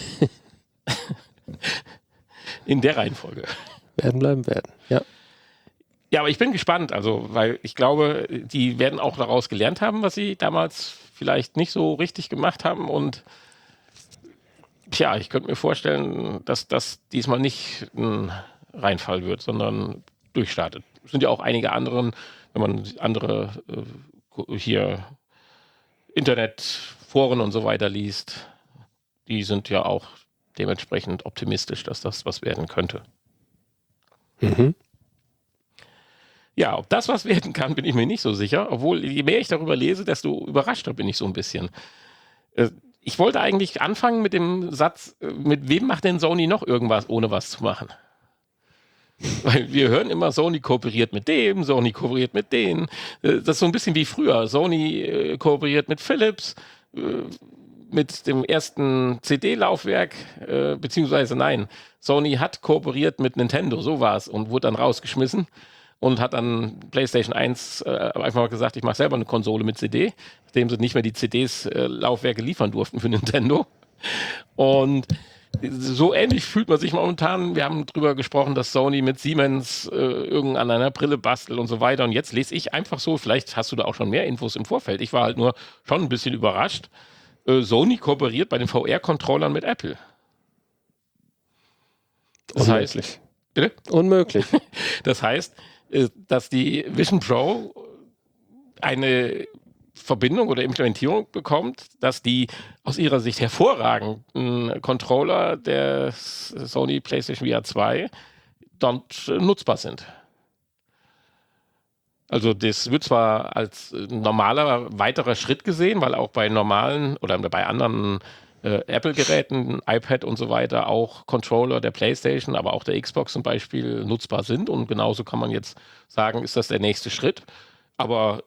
Speaker 2: In der Reihenfolge.
Speaker 3: werden bleiben werden. Ja.
Speaker 2: Ja, aber ich bin gespannt, also, weil ich glaube, die werden auch daraus gelernt haben, was sie damals vielleicht nicht so richtig gemacht haben und tja, ich könnte mir vorstellen, dass das diesmal nicht ein Reinfall wird, sondern durchstartet. Es sind ja auch einige anderen, wenn man andere äh, hier Internetforen und so weiter liest, die sind ja auch dementsprechend optimistisch, dass das was werden könnte.
Speaker 3: Mhm.
Speaker 2: Ja, ob das was werden kann, bin ich mir nicht so sicher. Obwohl, je mehr ich darüber lese, desto überraschter bin ich so ein bisschen. Äh, ich wollte eigentlich anfangen mit dem Satz, äh, mit wem macht denn Sony noch irgendwas, ohne was zu machen? Weil wir hören immer, Sony kooperiert mit dem, Sony kooperiert mit denen. Äh, Das ist so ein bisschen wie früher. Sony äh, kooperiert mit Philips, äh, mit dem ersten C D-Laufwerk, äh, beziehungsweise nein, Sony hat kooperiert mit Nintendo, so war es, und wurde dann rausgeschmissen und hat dann PlayStation eins äh, einfach mal gesagt, ich mache selber eine Konsole mit C D, nachdem sie nicht mehr die C Ds-Laufwerke äh, liefern durften für Nintendo. Und so ähnlich fühlt man sich momentan. Wir haben drüber gesprochen, dass Sony mit Siemens äh, irgend an einer Brille bastelt und so weiter. Und jetzt lese ich einfach so, vielleicht hast du da auch schon mehr Infos im Vorfeld. Ich war halt nur schon ein bisschen überrascht. Äh, Sony kooperiert bei den V R-Controllern mit Apple. Das
Speaker 3: Unmöglich.
Speaker 2: heißt, bitte?
Speaker 3: Unmöglich.
Speaker 2: Das heißt, äh, dass die Vision Pro eine Verbindung oder Implementierung bekommt, dass die aus ihrer Sicht hervorragenden Controller der Sony PlayStation V R zwei dort äh, nutzbar sind. Also das wird zwar als äh, normaler weiterer Schritt gesehen, weil auch bei normalen oder bei anderen äh, Apple-Geräten, iPad und so weiter auch Controller der PlayStation, aber auch der Xbox zum Beispiel nutzbar sind und genauso kann man jetzt sagen, ist das der nächste Schritt. Aber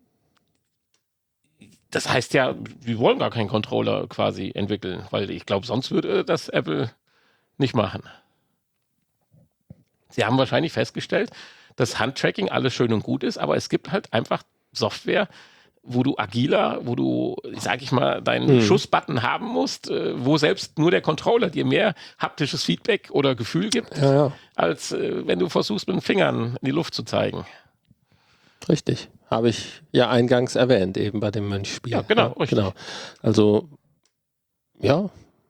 Speaker 2: das heißt ja, wir wollen gar keinen Controller quasi entwickeln, weil ich glaube, sonst würde das Apple nicht machen. Sie haben wahrscheinlich festgestellt, dass Handtracking alles schön und gut ist, aber es gibt halt einfach Software, wo du agiler, wo du, sag ich mal, deinen
Speaker 3: Mhm.
Speaker 2: Schussbutton haben musst, äh, wo selbst nur der Controller dir mehr haptisches Feedback oder Gefühl gibt,
Speaker 3: Ja, ja,
Speaker 2: als äh, wenn du versuchst, mit den Fingern in die Luft zu zeigen.
Speaker 3: richtig. Habe ich ja eingangs erwähnt, eben bei dem Mönchspiel.
Speaker 2: Ja, genau, richtig.
Speaker 3: genau. Also, ja.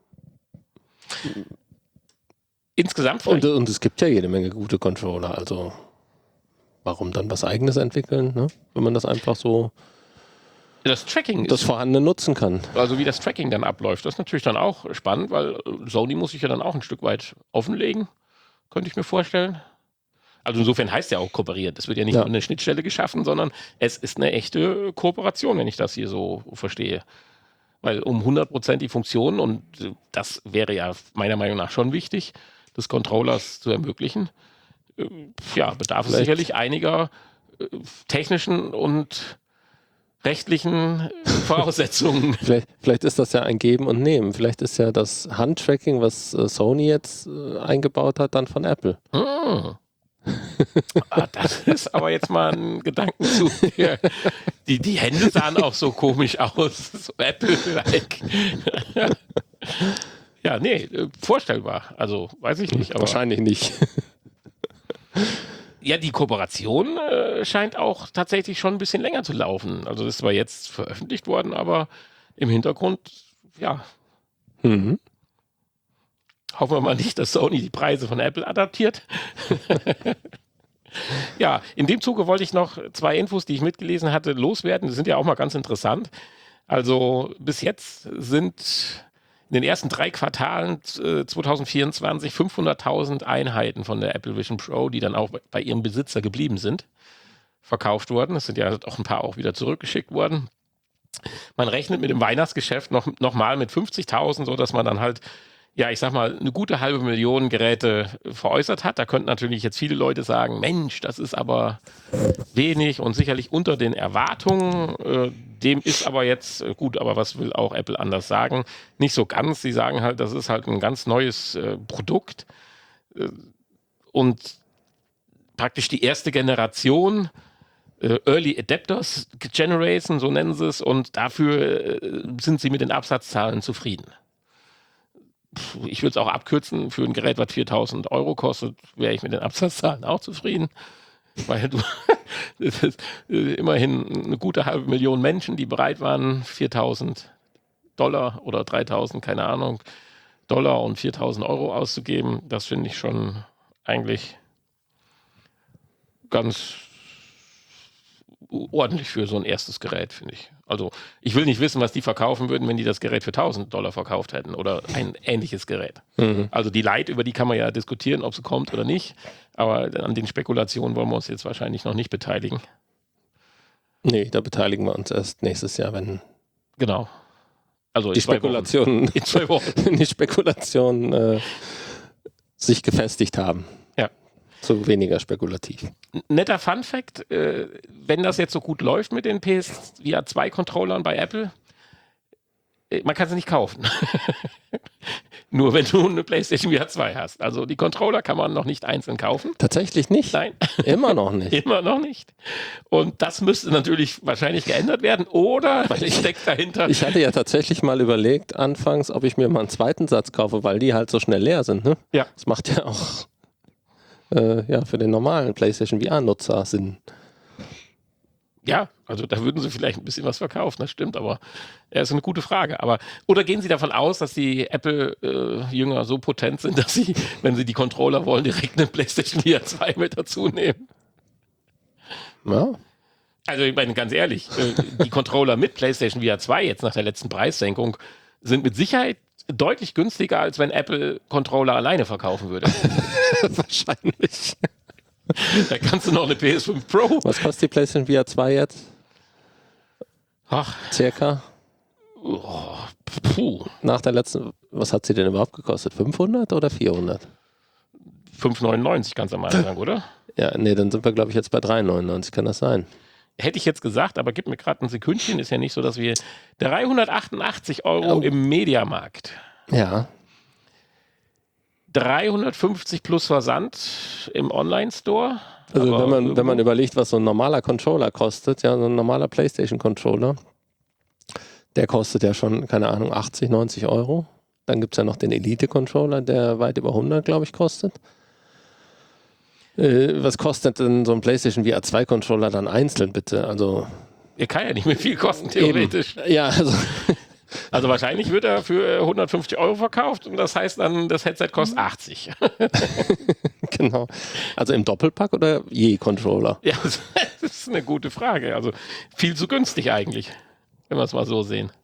Speaker 2: Insgesamt
Speaker 3: Und,
Speaker 2: vielleicht,
Speaker 3: und es gibt ja jede Menge gute Controller. Also, warum dann was Eigenes entwickeln, ne? Wenn man das einfach so,
Speaker 2: das Tracking
Speaker 3: das
Speaker 2: ist,
Speaker 3: Vorhandene nutzen kann.
Speaker 2: also wie das Tracking dann abläuft, das ist natürlich dann auch spannend, weil äh, Sony muss sich ja dann auch ein Stück weit offenlegen, könnte ich mir vorstellen. Also insofern heißt ja auch kooperiert. Es wird ja nicht
Speaker 3: Ja.
Speaker 2: nur eine Schnittstelle geschaffen, sondern es ist eine echte Kooperation, wenn ich das hier so verstehe. Weil um hundert Prozent die Funktionen, und äh, das wäre ja meiner Meinung nach schon wichtig, des Controllers zu ermöglichen, äh, ja, bedarf es
Speaker 3: Vielleicht-
Speaker 2: sicherlich einiger äh, technischen und rechtlichen äh, Voraussetzungen.
Speaker 3: Vielleicht, vielleicht ist das ja ein Geben und Nehmen. Vielleicht ist ja das Handtracking, was äh, Sony jetzt äh, eingebaut hat, dann von Apple.
Speaker 2: Hm. Ah, das ist aber jetzt mal ein Gedankenzug. Ja. Die, die Hände sahen auch so komisch aus. So Apple-like. Ja, nee, äh, vorstellbar. Also, weiß ich nicht. Aber
Speaker 3: Wahrscheinlich nicht.
Speaker 2: ja, die Kooperation äh, scheint auch tatsächlich schon ein bisschen länger zu laufen. Also, das ist zwar jetzt veröffentlicht worden, aber im Hintergrund, ja,
Speaker 3: Mhm.
Speaker 2: hoffen wir mal nicht, dass Sony die Preise von Apple adaptiert. Ja, in dem Zuge wollte ich noch zwei Infos, die ich mitgelesen hatte, loswerden. Die sind ja auch mal ganz interessant. Also bis jetzt sind in den ersten drei Quartalen äh, zwanzig vierundzwanzig fünfhunderttausend Einheiten von der Apple Vision Pro, die dann auch bei ihrem Besitzer geblieben sind, verkauft worden. Es sind ja auch ein paar auch wieder zurückgeschickt worden. Man rechnet mit dem Weihnachtsgeschäft noch, noch mal mit fünfzigtausend, sodass man dann halt, ja, ich sag mal, eine gute halbe Million Geräte veräußert hat. Da könnten natürlich jetzt viele Leute sagen, Mensch, das ist aber wenig und sicherlich unter den Erwartungen. Äh, dem ist aber jetzt, äh, gut, aber was will auch Apple anders sagen? Nicht so ganz. Sie sagen halt, das ist halt ein ganz neues äh, Produkt äh, und praktisch die erste Generation äh, Early Adapters Generation, so nennen sie es, und dafür äh, sind sie mit den Absatzzahlen zufrieden. Ich würde es auch abkürzen, für ein Gerät, was viertausend Euro kostet, wäre ich mit den Absatzzahlen auch zufrieden. Weil du, es ist äh, immerhin eine gute halbe Million Menschen, die bereit waren, viertausend Dollar oder dreitausend, keine Ahnung, Dollar und viertausend Euro auszugeben, das finde ich schon eigentlich ganz ordentlich für so ein erstes Gerät, finde ich. Also ich will nicht wissen, was die verkaufen würden, wenn die das Gerät für tausend Dollar verkauft hätten oder ein ähnliches Gerät. Mhm. Also die Lite, über die kann man ja diskutieren, ob sie kommt oder nicht, aber an den Spekulationen wollen wir uns jetzt wahrscheinlich noch nicht beteiligen.
Speaker 3: Nee, da beteiligen wir uns erst nächstes Jahr, wenn
Speaker 2: genau. Also
Speaker 3: die Spekulationen
Speaker 2: in zwei Wochen.
Speaker 3: die Spekulationen äh, sich gefestigt haben.
Speaker 2: Ja.
Speaker 3: So weniger spekulativ.
Speaker 2: Netter Fun-Fact, äh, wenn das jetzt so gut läuft mit den P S V R zwei Controllern bei Apple, äh, man kann sie nicht kaufen. Nur wenn du eine PlayStation V R zwei hast. Also die Controller kann man noch nicht einzeln kaufen.
Speaker 3: Tatsächlich nicht?
Speaker 2: Nein.
Speaker 3: Immer noch nicht?
Speaker 2: Immer noch nicht. Und das müsste natürlich wahrscheinlich geändert werden oder
Speaker 3: Weil ich-
Speaker 2: steckt dahinter.
Speaker 3: Ich hatte ja tatsächlich mal überlegt, anfangs, ob ich mir mal einen zweiten Satz kaufe, weil die halt so schnell leer sind. Ne?
Speaker 2: Ja.
Speaker 3: Das macht ja auch äh, ja, für den normalen PlayStation V R-Nutzer Sinn.
Speaker 2: Ja, also da würden sie vielleicht ein bisschen was verkaufen, das stimmt, aber ja, ist eine gute Frage. Aber oder gehen Sie davon aus, dass die Apple-Jünger äh, so potent sind, dass sie, wenn sie die Controller wollen, direkt eine PlayStation V R zwei mit dazu nehmen?
Speaker 3: Ja.
Speaker 2: Also ich meine, ganz ehrlich, äh, die Controller mit PlayStation V R zwei jetzt nach der letzten Preissenkung sind mit Sicherheit deutlich günstiger, als wenn Apple Controller alleine verkaufen würde.
Speaker 3: Wahrscheinlich.
Speaker 2: Da kannst du noch eine P S fünf Pro.
Speaker 3: Was kostet die PlayStation V R zwei jetzt?
Speaker 2: Ach,
Speaker 3: Circa?
Speaker 2: oh, puh,
Speaker 3: Nach der letzten, was hat sie denn überhaupt gekostet? fünfhundert oder vierhundert?
Speaker 2: fünf neunundneunzig ganz am Anfang, oder?
Speaker 3: Ja, nee, dann sind wir, glaube ich, jetzt bei drei neunundneunzig. Kann das sein?
Speaker 2: Hätte ich jetzt gesagt, aber gib mir gerade ein Sekündchen. Ist ja nicht so, dass wir dreihundertachtundachtzig Euro
Speaker 3: Oh.
Speaker 2: im Mediamarkt.
Speaker 3: Ja.
Speaker 2: dreihundertfünfzig plus Versand im Online-Store.
Speaker 3: Also
Speaker 2: Aber
Speaker 3: wenn man,
Speaker 2: irgendwo-
Speaker 3: wenn man überlegt, was so ein normaler Controller kostet, ja, so ein normaler PlayStation-Controller, der kostet ja schon, keine Ahnung, achtzig, neunzig Euro. Dann gibt es ja noch den Elite-Controller, der weit über hundert, glaube ich, kostet. Äh, was kostet denn so ein PlayStation V R zwei Controller dann einzeln, bitte? Also
Speaker 2: Der kann ja nicht mehr viel kosten, theoretisch.
Speaker 3: Eben. Ja, also
Speaker 2: Also wahrscheinlich wird er für hundertfünfzig Euro verkauft und das heißt dann, das Headset kostet achtzig.
Speaker 3: genau. Also im Doppelpack oder je Controller?
Speaker 2: Ja, das ist eine gute Frage. Also viel zu günstig eigentlich, wenn wir es mal so sehen.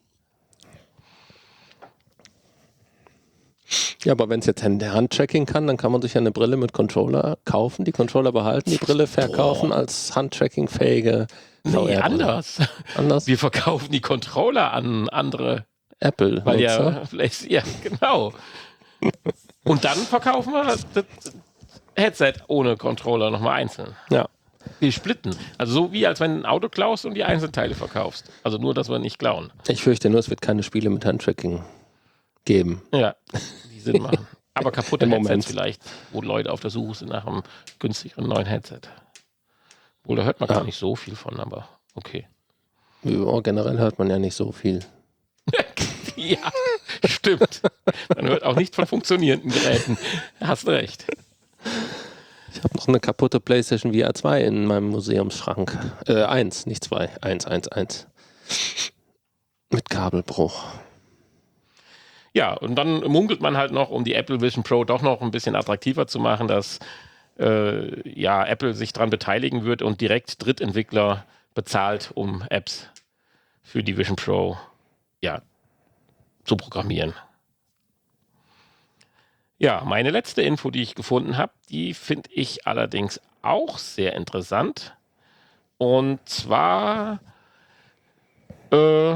Speaker 3: Ja, aber wenn es jetzt Hand- Handtracking kann, dann kann man sich ja eine Brille mit Controller kaufen, die Controller behalten, die Brille verkaufen als Handtracking-fähige V
Speaker 2: Nee,
Speaker 3: R-Brille.
Speaker 2: anders.
Speaker 3: Anders?
Speaker 2: Wir verkaufen die Controller an andere,
Speaker 3: Apple.
Speaker 2: weil ja,
Speaker 3: Nutzer.
Speaker 2: vielleicht, ja, genau. Und dann verkaufen wir das Headset ohne Controller nochmal einzeln.
Speaker 3: Ja.
Speaker 2: Wir splitten. Also so wie als wenn du ein Auto klaust und die Einzelteile verkaufst. Also nur, dass wir nicht klauen.
Speaker 3: Ich fürchte nur, es wird keine Spiele mit Handtracking geben.
Speaker 2: Ja, die Sinn machen. Aber kaputte
Speaker 3: Im
Speaker 2: Headsets
Speaker 3: Moment.
Speaker 2: vielleicht, wo Leute auf der Suche sind nach einem günstigeren neuen Headset. Wohl, da hört man
Speaker 3: Ja.
Speaker 2: gar nicht so viel von, aber okay.
Speaker 3: Ja, generell hört man ja nicht so viel.
Speaker 2: Ja, stimmt. Man hört auch nicht von funktionierenden Geräten. Hast recht.
Speaker 3: Ich habe noch eine kaputte PlayStation V R zwei in meinem Museumsschrank. Äh, eins, nicht zwei. Eins, eins, eins. Mit Kabelbruch.
Speaker 2: Ja, und dann munkelt man halt noch, um die Apple Vision Pro doch noch ein bisschen attraktiver zu machen, dass äh, ja, Apple sich daran beteiligen wird und direkt Drittentwickler bezahlt, um Apps für die Vision Pro ja, zu programmieren. Ja, meine letzte Info, die ich gefunden habe, die finde ich allerdings auch sehr interessant. Und zwar äh,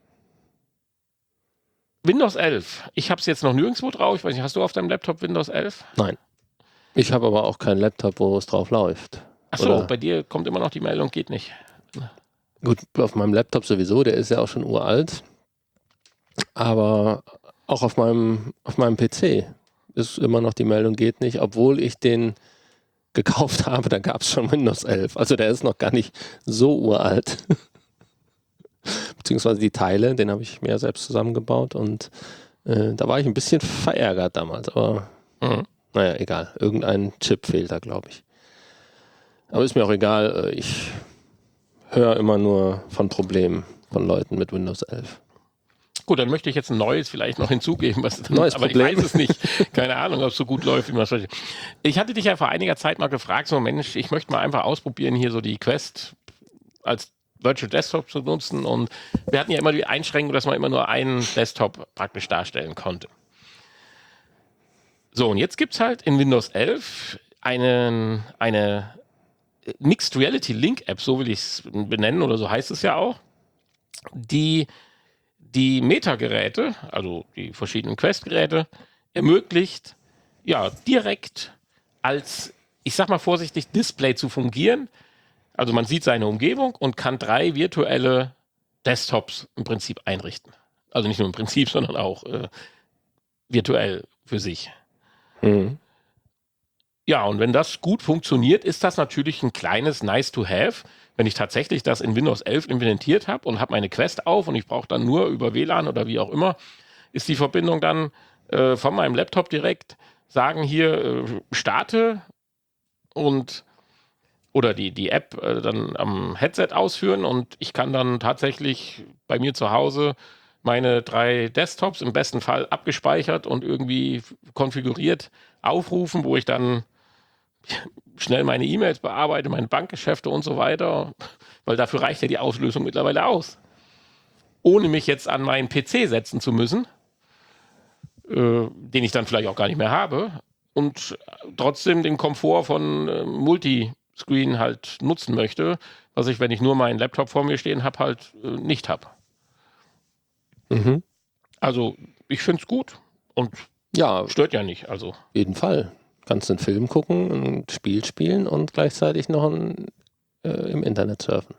Speaker 2: Windows elf. Ich habe es jetzt noch nirgendwo drauf. Ich weiß nicht, hast du auf deinem Laptop Windows elf?
Speaker 3: Nein. Ich habe aber auch keinen Laptop, wo es drauf läuft.
Speaker 2: Achso,
Speaker 3: Oder-
Speaker 2: bei dir kommt immer noch die Meldung, geht nicht.
Speaker 3: Gut, auf meinem Laptop sowieso, der ist ja auch schon uralt. Aber auch auf meinem, auf meinem P C ist immer noch die Meldung, geht nicht, obwohl ich den gekauft habe, da gab es schon Windows elf. Also der ist noch gar nicht so uralt. Beziehungsweise die Teile, den habe ich mir selbst zusammengebaut und äh, da war ich ein bisschen verärgert damals. Aber
Speaker 2: Mhm.
Speaker 3: naja, egal. Irgendein Chip fehlt da, glaube ich. Aber ist mir auch egal. Ich höre immer nur von Problemen von Leuten mit Windows elf.
Speaker 2: Gut, dann möchte ich jetzt ein neues vielleicht noch hinzugeben, was dann,
Speaker 3: Neues
Speaker 2: aber
Speaker 3: Problem.
Speaker 2: ich weiß es nicht. Keine Ahnung, ob es so gut läuft, wie man es möchte. Ich hatte dich ja vor einiger Zeit mal gefragt, so Mensch, ich möchte mal einfach ausprobieren, hier so die Quest als Virtual Desktop zu nutzen, und wir hatten ja immer die Einschränkung, dass man immer nur einen Desktop praktisch darstellen konnte. So, und jetzt gibt es halt in Windows elf einen, eine Mixed Reality Link App, so will ich es benennen, oder so heißt es ja auch, die die Meta-Geräte, also die verschiedenen Quest-Geräte, ermöglicht, ja, direkt als, ich sag mal vorsichtig, Display zu fungieren. Also man sieht seine Umgebung und kann drei virtuelle Desktops im Prinzip einrichten. Also nicht nur im Prinzip, sondern auch äh, virtuell für sich.
Speaker 3: Mhm.
Speaker 2: Ja, und wenn das gut funktioniert, ist das natürlich ein kleines Nice-to-have. Wenn ich tatsächlich das in Windows elf implementiert habe und habe meine Quest auf und ich brauche dann nur über W L A N oder wie auch immer, ist die Verbindung dann äh, von meinem Laptop direkt, sagen hier, äh, starte und oder die, die App äh, dann am Headset ausführen, und ich kann dann tatsächlich bei mir zu Hause meine drei Desktops im besten Fall abgespeichert und irgendwie konfiguriert aufrufen, wo ich dann schnell meine E-Mails bearbeite, meine Bankgeschäfte und so weiter, weil dafür reicht ja die Auslösung mittlerweile aus. Ohne mich jetzt an meinen P C setzen zu müssen, äh, den ich dann vielleicht auch gar nicht mehr habe, und trotzdem den Komfort von äh, Multiscreen halt nutzen möchte, was ich, wenn ich nur meinen Laptop vor mir stehen habe, halt äh, nicht habe.
Speaker 3: Mhm.
Speaker 2: Also ich finde es gut und
Speaker 3: Ja,
Speaker 2: stört ja nicht. Also
Speaker 3: auf jeden Fall. Kannst einen Film gucken, ein Spiel spielen und gleichzeitig noch ein, äh, im Internet surfen.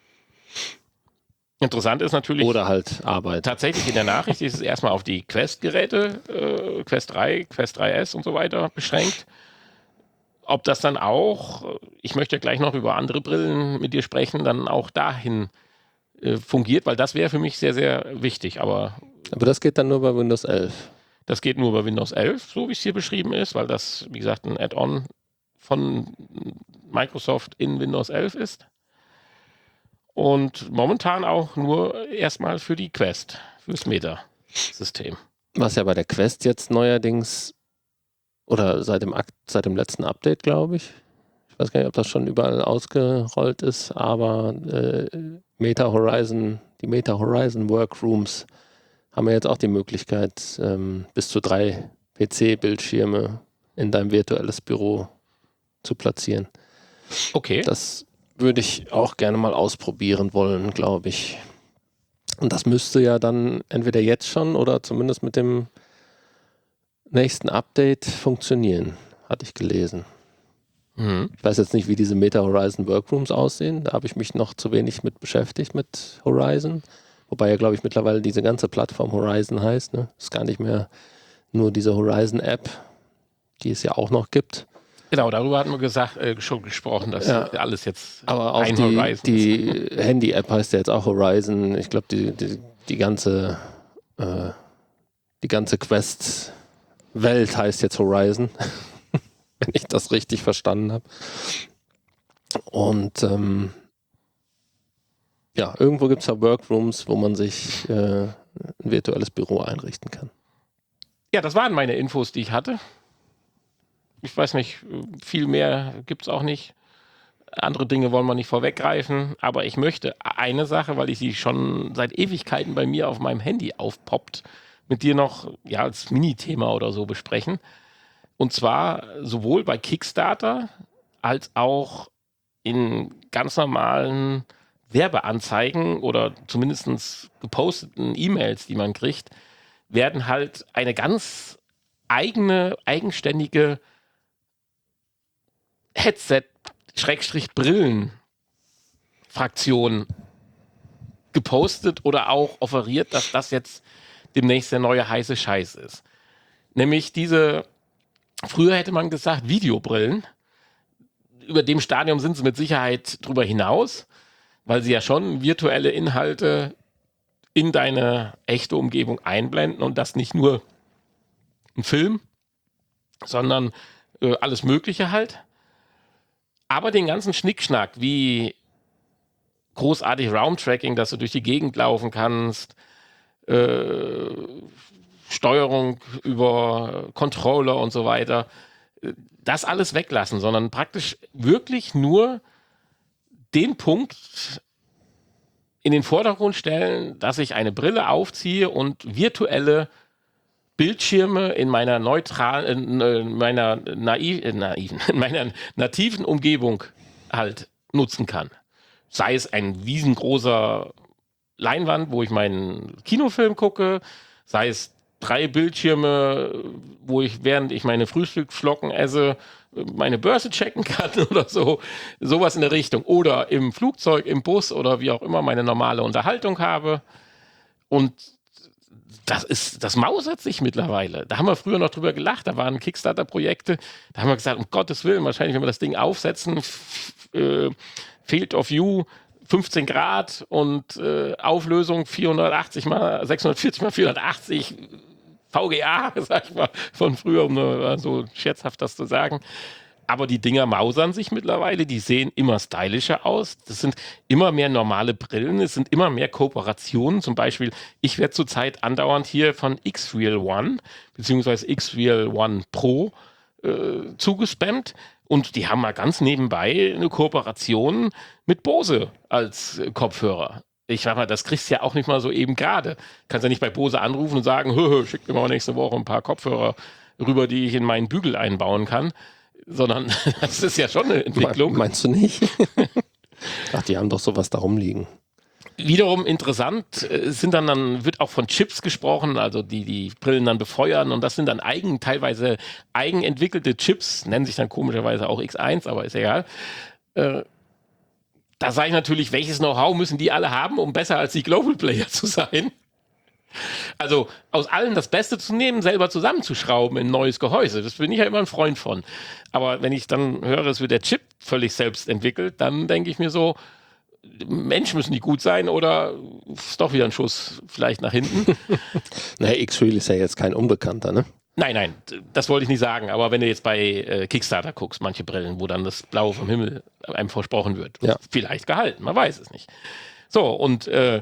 Speaker 2: interessant ist natürlich,
Speaker 3: Oder halt arbeiten.
Speaker 2: tatsächlich in der Nachricht ist es erstmal auf die Quest-Geräte, äh, Quest drei, Quest drei S und so weiter beschränkt. Ob das dann auch, ich möchte ja gleich noch über andere Brillen mit dir sprechen, dann auch dahin äh, fungiert, weil das wäre für mich sehr, sehr wichtig. Aber
Speaker 3: Aber das geht dann nur bei Windows elf.
Speaker 2: das geht nur bei Windows elf, so wie es hier beschrieben ist, weil das, wie gesagt, ein Add-on von Microsoft in Windows elf ist. Und momentan auch nur erstmal für die Quest, fürs Meta-System.
Speaker 3: Was ja bei der Quest jetzt neuerdings, oder seit dem, Akt, seit dem letzten Update, glaube ich, ich weiß gar nicht, ob das schon überall ausgerollt ist, aber äh, Meta Horizon, die Meta Horizon Workrooms haben wir jetzt auch die Möglichkeit, ähm, bis zu drei P C-Bildschirme in dein virtuelles Büro zu platzieren.
Speaker 2: Okay.
Speaker 3: Das würde ich auch gerne mal ausprobieren wollen, glaube ich. Und das müsste ja dann entweder jetzt schon oder zumindest mit dem nächsten Update funktionieren, hatte ich gelesen.
Speaker 2: Mhm.
Speaker 3: Ich weiß jetzt nicht, wie diese Meta Horizon Workrooms aussehen. Da habe ich mich noch zu wenig mit beschäftigt, mit Horizon. Wobei ja, glaube ich, mittlerweile diese ganze Plattform Horizon heißt. Ne? Ist gar nicht mehr nur diese Horizon-App, die es ja auch noch gibt.
Speaker 2: Genau, darüber hatten wir gesagt, äh, schon gesprochen, dass
Speaker 3: Ja.
Speaker 2: alles jetzt
Speaker 3: Aber auch
Speaker 2: ein
Speaker 3: die,
Speaker 2: Horizon
Speaker 3: die
Speaker 2: ist.
Speaker 3: Handy-App heißt ja jetzt auch Horizon. Ich glaube, die, die, die ganze, äh, die ganze Quest-Welt heißt jetzt Horizon, wenn ich das richtig verstanden habe. Und ähm, ja, irgendwo gibt es ja Workrooms, wo man sich äh, ein virtuelles Büro einrichten kann.
Speaker 2: Ja, das waren meine Infos, die ich hatte. Ich weiß nicht, viel mehr gibt es auch nicht. Andere Dinge wollen wir nicht vorweggreifen, aber ich möchte eine Sache, weil ich sie schon seit Ewigkeiten bei mir auf meinem Handy aufpoppt, mit dir noch ja, als Mini-Thema oder so besprechen. Und zwar sowohl bei Kickstarter als auch in ganz normalen Werbeanzeigen oder zumindest geposteten E-Mails, die man kriegt, werden halt eine ganz eigene, eigenständige Headset-Brillen-Fraktion gepostet oder auch offeriert, dass das jetzt demnächst der neue heiße Scheiß ist. Nämlich diese, früher hätte man gesagt, Videobrillen. Über dem Stadium sind sie mit Sicherheit drüber hinaus, weil sie ja schon virtuelle Inhalte in deine echte Umgebung einblenden und das nicht nur ein Film, sondern äh, alles Mögliche halt. Aber den ganzen Schnickschnack, wie großartig Round-Tracking, dass du durch die Gegend laufen kannst, äh, Steuerung über Controller und so weiter, das alles weglassen, sondern praktisch wirklich nur den Punkt in den Vordergrund stellen, dass ich eine Brille aufziehe und virtuelle Bildschirme in meiner neutralen, in meiner naiv, äh, naiven, in meiner nativen Umgebung halt nutzen kann. Sei es ein riesengroßer Leinwand, wo ich meinen Kinofilm gucke, sei es drei Bildschirme, wo ich, während ich meine Frühstücksflocken esse, meine Börse checken kann oder so, sowas in der Richtung. Oder im Flugzeug, im Bus oder wie auch immer meine normale Unterhaltung habe. Und das ist, das mausert sich mittlerweile. Da haben wir früher noch drüber gelacht, da waren Kickstarter-Projekte, da haben wir gesagt, um Gottes Willen, wahrscheinlich, wenn wir das Ding aufsetzen, f- äh, Field of View, fünfzehn Grad und äh, Auflösung vierhundertachtzig mal sechshundertvierzig mal vierhundertachtzig, V G A, sag ich mal, von früher, um nur so scherzhaft das zu sagen. Aber die Dinger mausern sich mittlerweile, die sehen immer stylischer aus. Das sind immer mehr normale Brillen, es sind immer mehr Kooperationen. Zum Beispiel, ich werde zurzeit andauernd hier von X-Real One beziehungsweise X-Real One Pro äh, zugespammt. Und die haben mal ganz nebenbei eine Kooperation mit Bose als äh, Kopfhörer. Ich sag mal, das kriegst du ja auch nicht mal so eben gerade. Kannst ja nicht bei Bose anrufen und sagen, hö, hö, schick mir mal nächste Woche ein paar Kopfhörer rüber, die ich in meinen Bügel einbauen kann. Sondern das ist ja schon eine Entwicklung.
Speaker 3: Meinst du nicht? Ach, die haben doch sowas da rumliegen.
Speaker 2: Wiederum interessant äh, sind dann, dann, wird auch von Chips gesprochen, also die die Brillen dann befeuern und das sind dann eigen, teilweise eigenentwickelte Chips, nennen sich dann komischerweise auch X eins, aber ist egal. Äh, da sage ich natürlich, welches Know-how müssen die alle haben, um besser als die Global Player zu sein? Also aus allen das Beste zu nehmen, selber zusammenzuschrauben in ein neues Gehäuse, das bin ich ja immer ein Freund von. Aber wenn ich dann höre, es wird der Chip völlig selbst entwickelt, dann denke ich mir so, Mensch, müssen die gut sein oder ist doch wieder ein Schuss vielleicht nach hinten?
Speaker 3: Naja, X-Real ist ja jetzt kein Unbekannter, ne?
Speaker 2: Nein, nein, das wollte ich nicht sagen. Aber wenn du jetzt bei äh, Kickstarter guckst, manche Brillen, wo dann das Blaue vom Himmel einem versprochen wird,
Speaker 3: ja.
Speaker 2: Vielleicht gehalten, man weiß es nicht. So, und äh,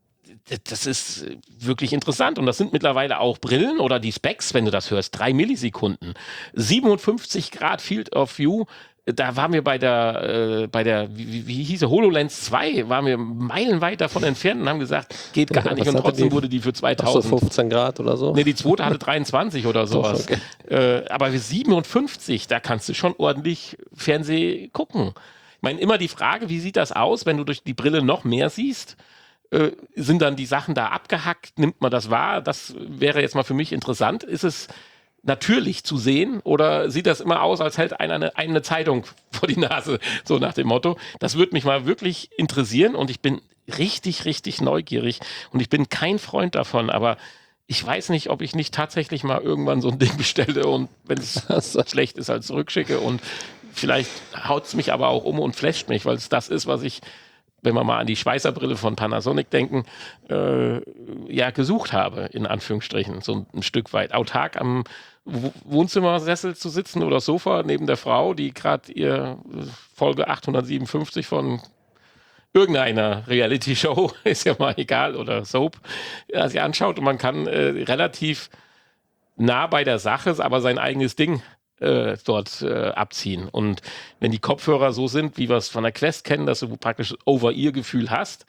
Speaker 2: das ist wirklich interessant. Und das sind mittlerweile auch Brillen oder die Specs, wenn du das hörst, drei Millisekunden, siebenundfünfzig Grad Field of View. Da waren wir bei der, äh, bei der wie, wie hieß er, HoloLens zwei, waren wir meilenweit davon entfernt und haben gesagt, geht gar
Speaker 3: Ja,
Speaker 2: nicht.
Speaker 3: was
Speaker 2: Und
Speaker 3: hatte
Speaker 2: trotzdem
Speaker 3: die?
Speaker 2: wurde die für
Speaker 3: Ach so,
Speaker 2: zweitausend.
Speaker 3: fünfzehn Grad oder so?
Speaker 2: Ne, die zweite hatte dreiundzwanzig oder sowas.
Speaker 3: Okay.
Speaker 2: Äh, aber siebenundfünfzig, da kannst du schon ordentlich Fernseh gucken. Ich meine, immer die Frage, wie sieht das aus, wenn du durch die Brille noch mehr siehst? Äh, sind dann die Sachen da abgehackt? Nimmt man das wahr? Das wäre jetzt mal für mich interessant. Ist es natürlich zu sehen oder sieht das immer aus, als hält einer eine, eine Zeitung vor die Nase, so nach dem Motto? Das würde mich mal wirklich interessieren und ich bin richtig, richtig neugierig und ich bin kein Freund davon, aber ich weiß nicht, ob ich nicht tatsächlich mal irgendwann so ein Ding bestelle und wenn es schlecht ist, halt zurückschicke und vielleicht haut es mich aber auch um und flasht mich, weil es das ist, was ich, wenn wir mal an die Schweißerbrille von Panasonic denken, äh, ja, gesucht habe, in Anführungsstrichen, so ein Stück weit. Autark am W- Wohnzimmersessel zu sitzen oder Sofa neben der Frau, die gerade ihr Folge achthundertsiebenundfünfzig von irgendeiner Reality-Show, ist ja mal egal, oder Soap, ja, sich anschaut und man kann äh, relativ nah bei der Sache, aber sein eigenes Ding äh, dort äh, abziehen. Und wenn die Kopfhörer so sind, wie wir es von der Quest kennen, dass du praktisch Over-Ear-Gefühl hast,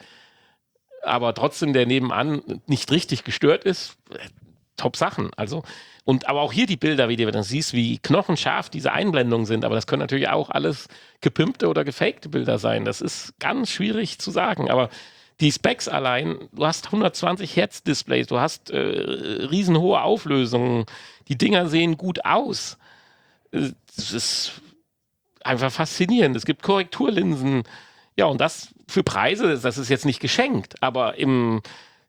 Speaker 2: aber trotzdem der nebenan nicht richtig gestört ist, äh, top Sachen. Also, und aber auch hier die Bilder, wie du dann siehst, wie knochenscharf diese Einblendungen sind, aber das können natürlich auch alles gepimpte oder gefakte Bilder sein. Das ist ganz schwierig zu sagen, aber die Specs allein, du hast hundertzwanzig Hertz Displays, du hast äh, riesenhohe Auflösungen, die Dinger sehen gut aus. Das ist einfach faszinierend. Es gibt Korrekturlinsen. Ja, und das für Preise, das ist jetzt nicht geschenkt, aber im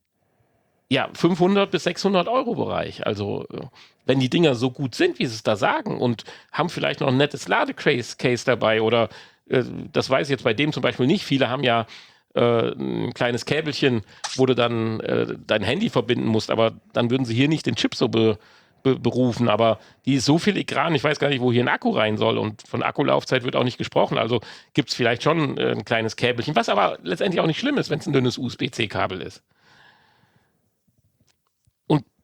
Speaker 2: ja, fünfhundert bis sechshundert Euro Bereich. Also, wenn die Dinger so gut sind, wie sie es da sagen und haben vielleicht noch ein nettes Ladecase Case dabei oder äh, das weiß ich jetzt bei dem zum Beispiel nicht. Viele haben ja äh, ein kleines Käbelchen, wo du dann äh, dein Handy verbinden musst, aber dann würden sie hier nicht den Chip so be Be berufen, aber die ist so filigran, ich weiß gar nicht, wo hier ein Akku rein soll und von Akkulaufzeit wird auch nicht gesprochen, also gibt es vielleicht schon äh, ein kleines Käbelchen, was aber letztendlich auch nicht schlimm ist, wenn es ein dünnes U S B C Kabel ist.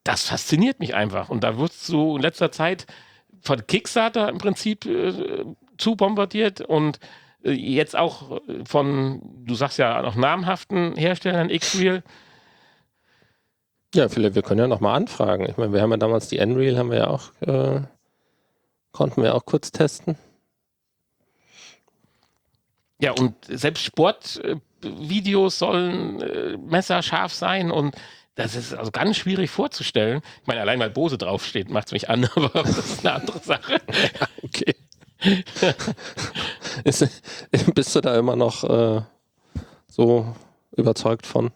Speaker 2: das fasziniert mich einfach. Und da wirst du in letzter Zeit von Kickstarter im Prinzip äh, zu bombardiert und äh, jetzt auch von, du sagst ja noch namhaften Herstellern, X-Real.
Speaker 3: Ja, Philipp, wir können ja nochmal anfragen. Ich meine, wir haben ja damals die Nreal, haben wir ja auch, äh, konnten wir auch kurz testen.
Speaker 2: Ja, und selbst Sportvideos sollen äh, messerscharf sein und das ist also ganz schwierig vorzustellen. Ich meine, allein weil Bose draufsteht, macht es mich an, aber das ist eine andere Sache.
Speaker 3: Ja, okay. ist, bist du da immer noch äh, so überzeugt von?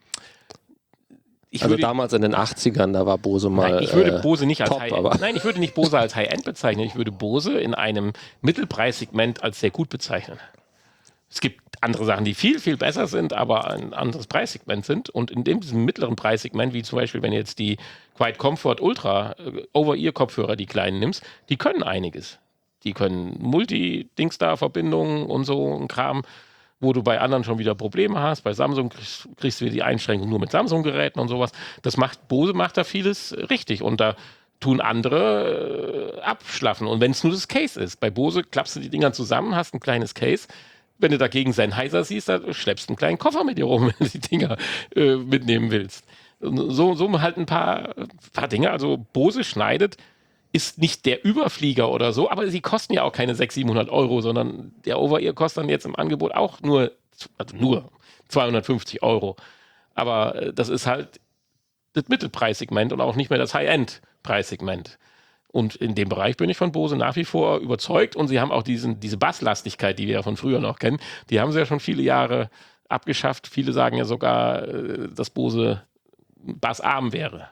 Speaker 2: Ich
Speaker 3: also
Speaker 2: würde,
Speaker 3: damals in den achtzigern, da war Bose mal
Speaker 2: nein, ich würde
Speaker 3: äh,
Speaker 2: Bose nicht als
Speaker 3: top,
Speaker 2: High,
Speaker 3: aber
Speaker 2: nein, ich würde nicht Bose als High-End bezeichnen. Ich würde Bose in einem Mittelpreissegment als sehr gut bezeichnen. Es gibt andere Sachen, die viel, viel besser sind, aber ein anderes Preissegment sind. Und in dem, diesem mittleren Preissegment, wie zum Beispiel, wenn du jetzt die Quiet Comfort Ultra äh, Over-Ear-Kopfhörer, die kleinen nimmst, die können einiges. Die können Multi-Dingstar-Verbindungen und so ein Kram, wo du bei anderen schon wieder Probleme hast. Bei Samsung kriegst, kriegst du wieder die Einschränkung nur mit Samsung-Geräten und sowas. Das macht, Bose macht da vieles richtig. Und da tun andere äh, abschlaffen. Und wenn es nur das Case ist. Bei Bose klappst du die Dinger zusammen, hast ein kleines Case. Wenn du dagegen Sennheiser siehst, dann schleppst du einen kleinen Koffer mit dir rum, wenn du die Dinger äh, mitnehmen willst. So, so halt ein paar, paar Dinge. Also Bose schneidet, ist nicht der Überflieger oder so, aber sie kosten ja auch keine sechshundert, siebenhundert Euro, sondern der Over-Ear kostet dann jetzt im Angebot auch nur, also nur zweihundertfünfzig Euro. Aber äh, das ist halt das Mittelpreissegment und auch nicht mehr das High-End-Preissegment. Und in dem Bereich bin ich von Bose nach wie vor überzeugt. Und sie haben auch diesen, diese Basslastigkeit, die wir ja von früher noch kennen, die haben sie ja schon viele Jahre abgeschafft. Viele sagen ja sogar, dass Bose bassarm wäre.